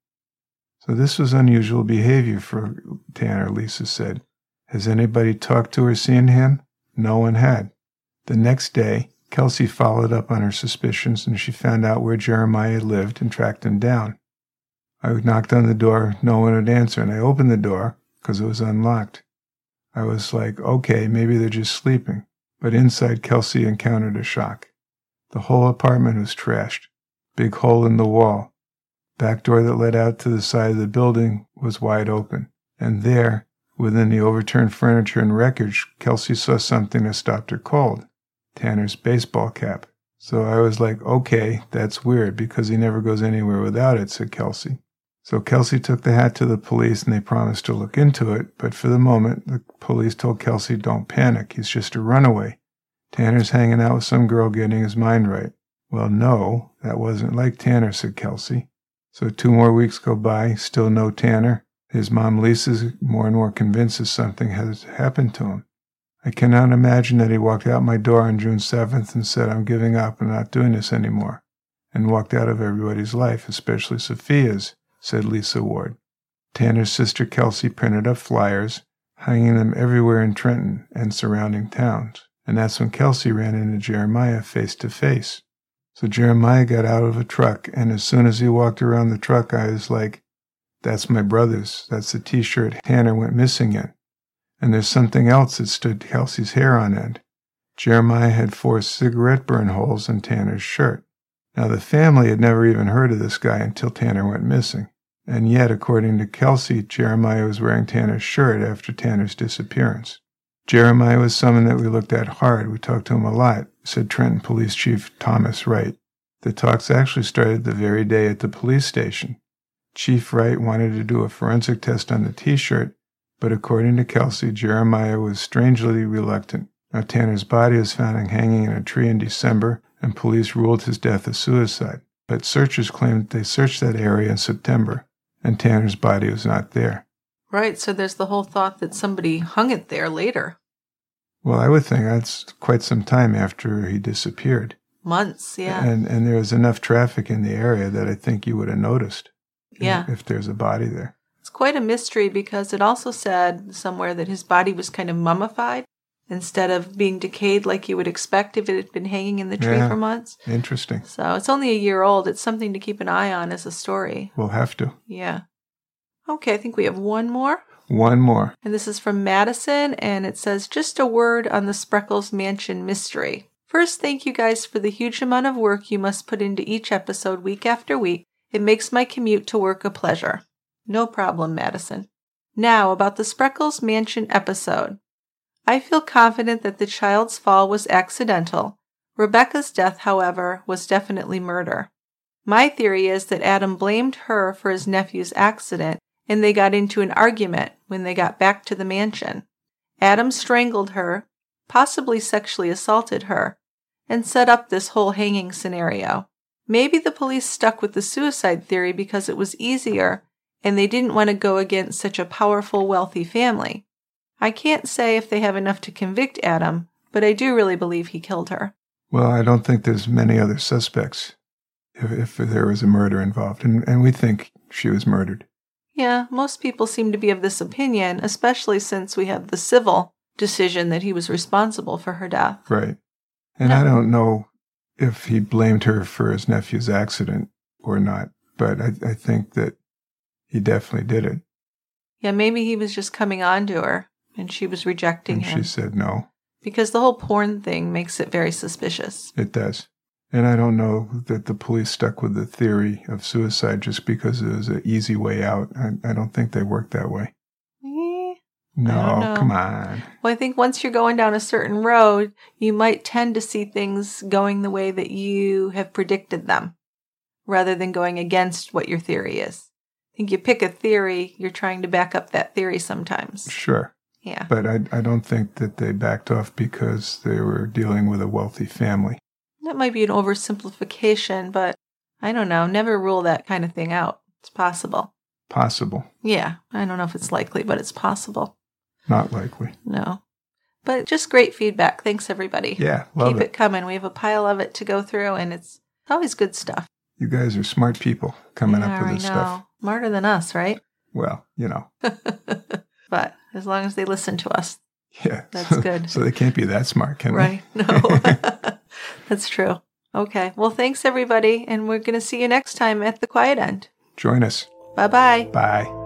So this was unusual behavior for Tanner, Lisa said. Has anybody talked to or seen him? No one had. The next day, Kelsey followed up on her suspicions and she found out where Jeremiah lived and tracked him down. I knocked on the door, no one would answer, and I opened the door because it was unlocked. I was like, okay, maybe they're just sleeping. But inside, Kelsey encountered a shock. The whole apartment was trashed. Big hole in the wall. Back door that led out to the side of the building was wide open. And there, within the overturned furniture and wreckage, Kelsey saw something that stopped her cold. Tanner's baseball cap. So I was like, okay, that's weird because he never goes anywhere without it, said Kelsey. So Kelsey took the hat to the police and they promised to look into it, but for the moment, the police told Kelsey, don't panic, he's just a runaway. Tanner's hanging out with some girl getting his mind right. Well, no, that wasn't like Tanner, said Kelsey. So two more weeks go by, still no Tanner. His mom Lisa's more and more convinced that something has happened to him. I cannot imagine that he walked out my door on June seventh and said, I'm giving up, I'm not doing this anymore, and walked out of everybody's life, especially Sophia's, said Lisa Ward. Tanner's sister Kelsey printed up flyers, hanging them everywhere in Trenton and surrounding towns. And that's when Kelsey ran into Jeremiah face to face. So Jeremiah got out of a truck, and as soon as he walked around the truck, I was like, that's my brother's. That's the T-shirt Tanner went missing in. And there's something else that stood Kelsey's hair on end. Jeremiah had four cigarette burn holes in Tanner's shirt. Now, the family had never even heard of this guy until Tanner went missing. And yet, according to Kelsey, Jeremiah was wearing Tanner's shirt after Tanner's disappearance. Jeremiah was someone that we looked at hard. We talked to him a lot, said Trenton Police Chief Thomas Wright. The talks actually started the very day at the police station. Chief Wright wanted to do a forensic test on the T-shirt, but according to Kelsey, Jeremiah was strangely reluctant. Now, Tanner's body was found hanging in a tree in December, and police ruled his death a suicide. But searchers claimed they searched that area in September, and Tanner's body was not there. Right, so there's the whole thought that somebody hung it there later. Well, I would think that's quite some time after he disappeared. Months, yeah. And and there was enough traffic in the area that I think you would have noticed. Yeah. If, if there's a body there. It's quite a mystery because it also said somewhere that his body was kind of mummified instead of being decayed like you would expect if it had been hanging in the tree Yeah. for months. Interesting. So it's only a year old. It's something to keep an eye on as a story. We'll have to. Yeah. Okay, I think we have one more. One more. And this is from Madison, and it says, just a word on the Spreckles Mansion mystery. First, thank you guys for the huge amount of work you must put into each episode week after week. It makes my commute to work a pleasure. No problem, Madison. Now, about the Spreckles Mansion episode. I feel confident that the child's fall was accidental. Rebecca's death, however, was definitely murder. My theory is that Adam blamed her for his nephew's accident, and they got into an argument when they got back to the mansion. Adam strangled her, possibly sexually assaulted her, and set up this whole hanging scenario. Maybe the police stuck with the suicide theory because it was easier, and they didn't want to go against such a powerful, wealthy family. I can't say if they have enough to convict Adam, but I do really believe he killed her. Well, I don't think there's many other suspects if, if there was a murder involved, and, and we think she was murdered. Yeah, most people seem to be of this opinion, especially since we have the civil decision that he was responsible for her death. Right. And No. I don't know if he blamed her for his nephew's accident or not, but I, I think that he definitely did it. Yeah, maybe he was just coming on to her, and she was rejecting And him. she said no. Because the whole porn thing makes it very suspicious. It does. And I don't know that the police stuck with the theory of suicide just because it was an easy way out. I, I don't think they work that way. Eh, No, don't know. come on. Well, I think once you're going down a certain road, you might tend to see things going the way that you have predicted them, rather than going against what your theory is. I think you pick a theory, you're trying to back up that theory sometimes. Sure. Yeah. But I, I don't think that they backed off because they were dealing with a wealthy family. That might be an oversimplification, but I don't know. Never rule that kind of thing out. It's possible. Possible. Yeah. I don't know if it's likely, but it's possible. Not likely. No. But just great feedback. Thanks, everybody. Yeah, love Keep it. it coming. We have a pile of it to go through, and it's always good stuff. You guys are smart people coming yeah, up with I this know. stuff. Smarter than us, right? Well, you know. But as long as they listen to us, Yeah. That's so, good. So they can't be that smart, can right? they? No. That's true. Okay. Well, thanks, everybody. And we're going to see you next time at the Quiet End. Join us. Bye-bye. Bye.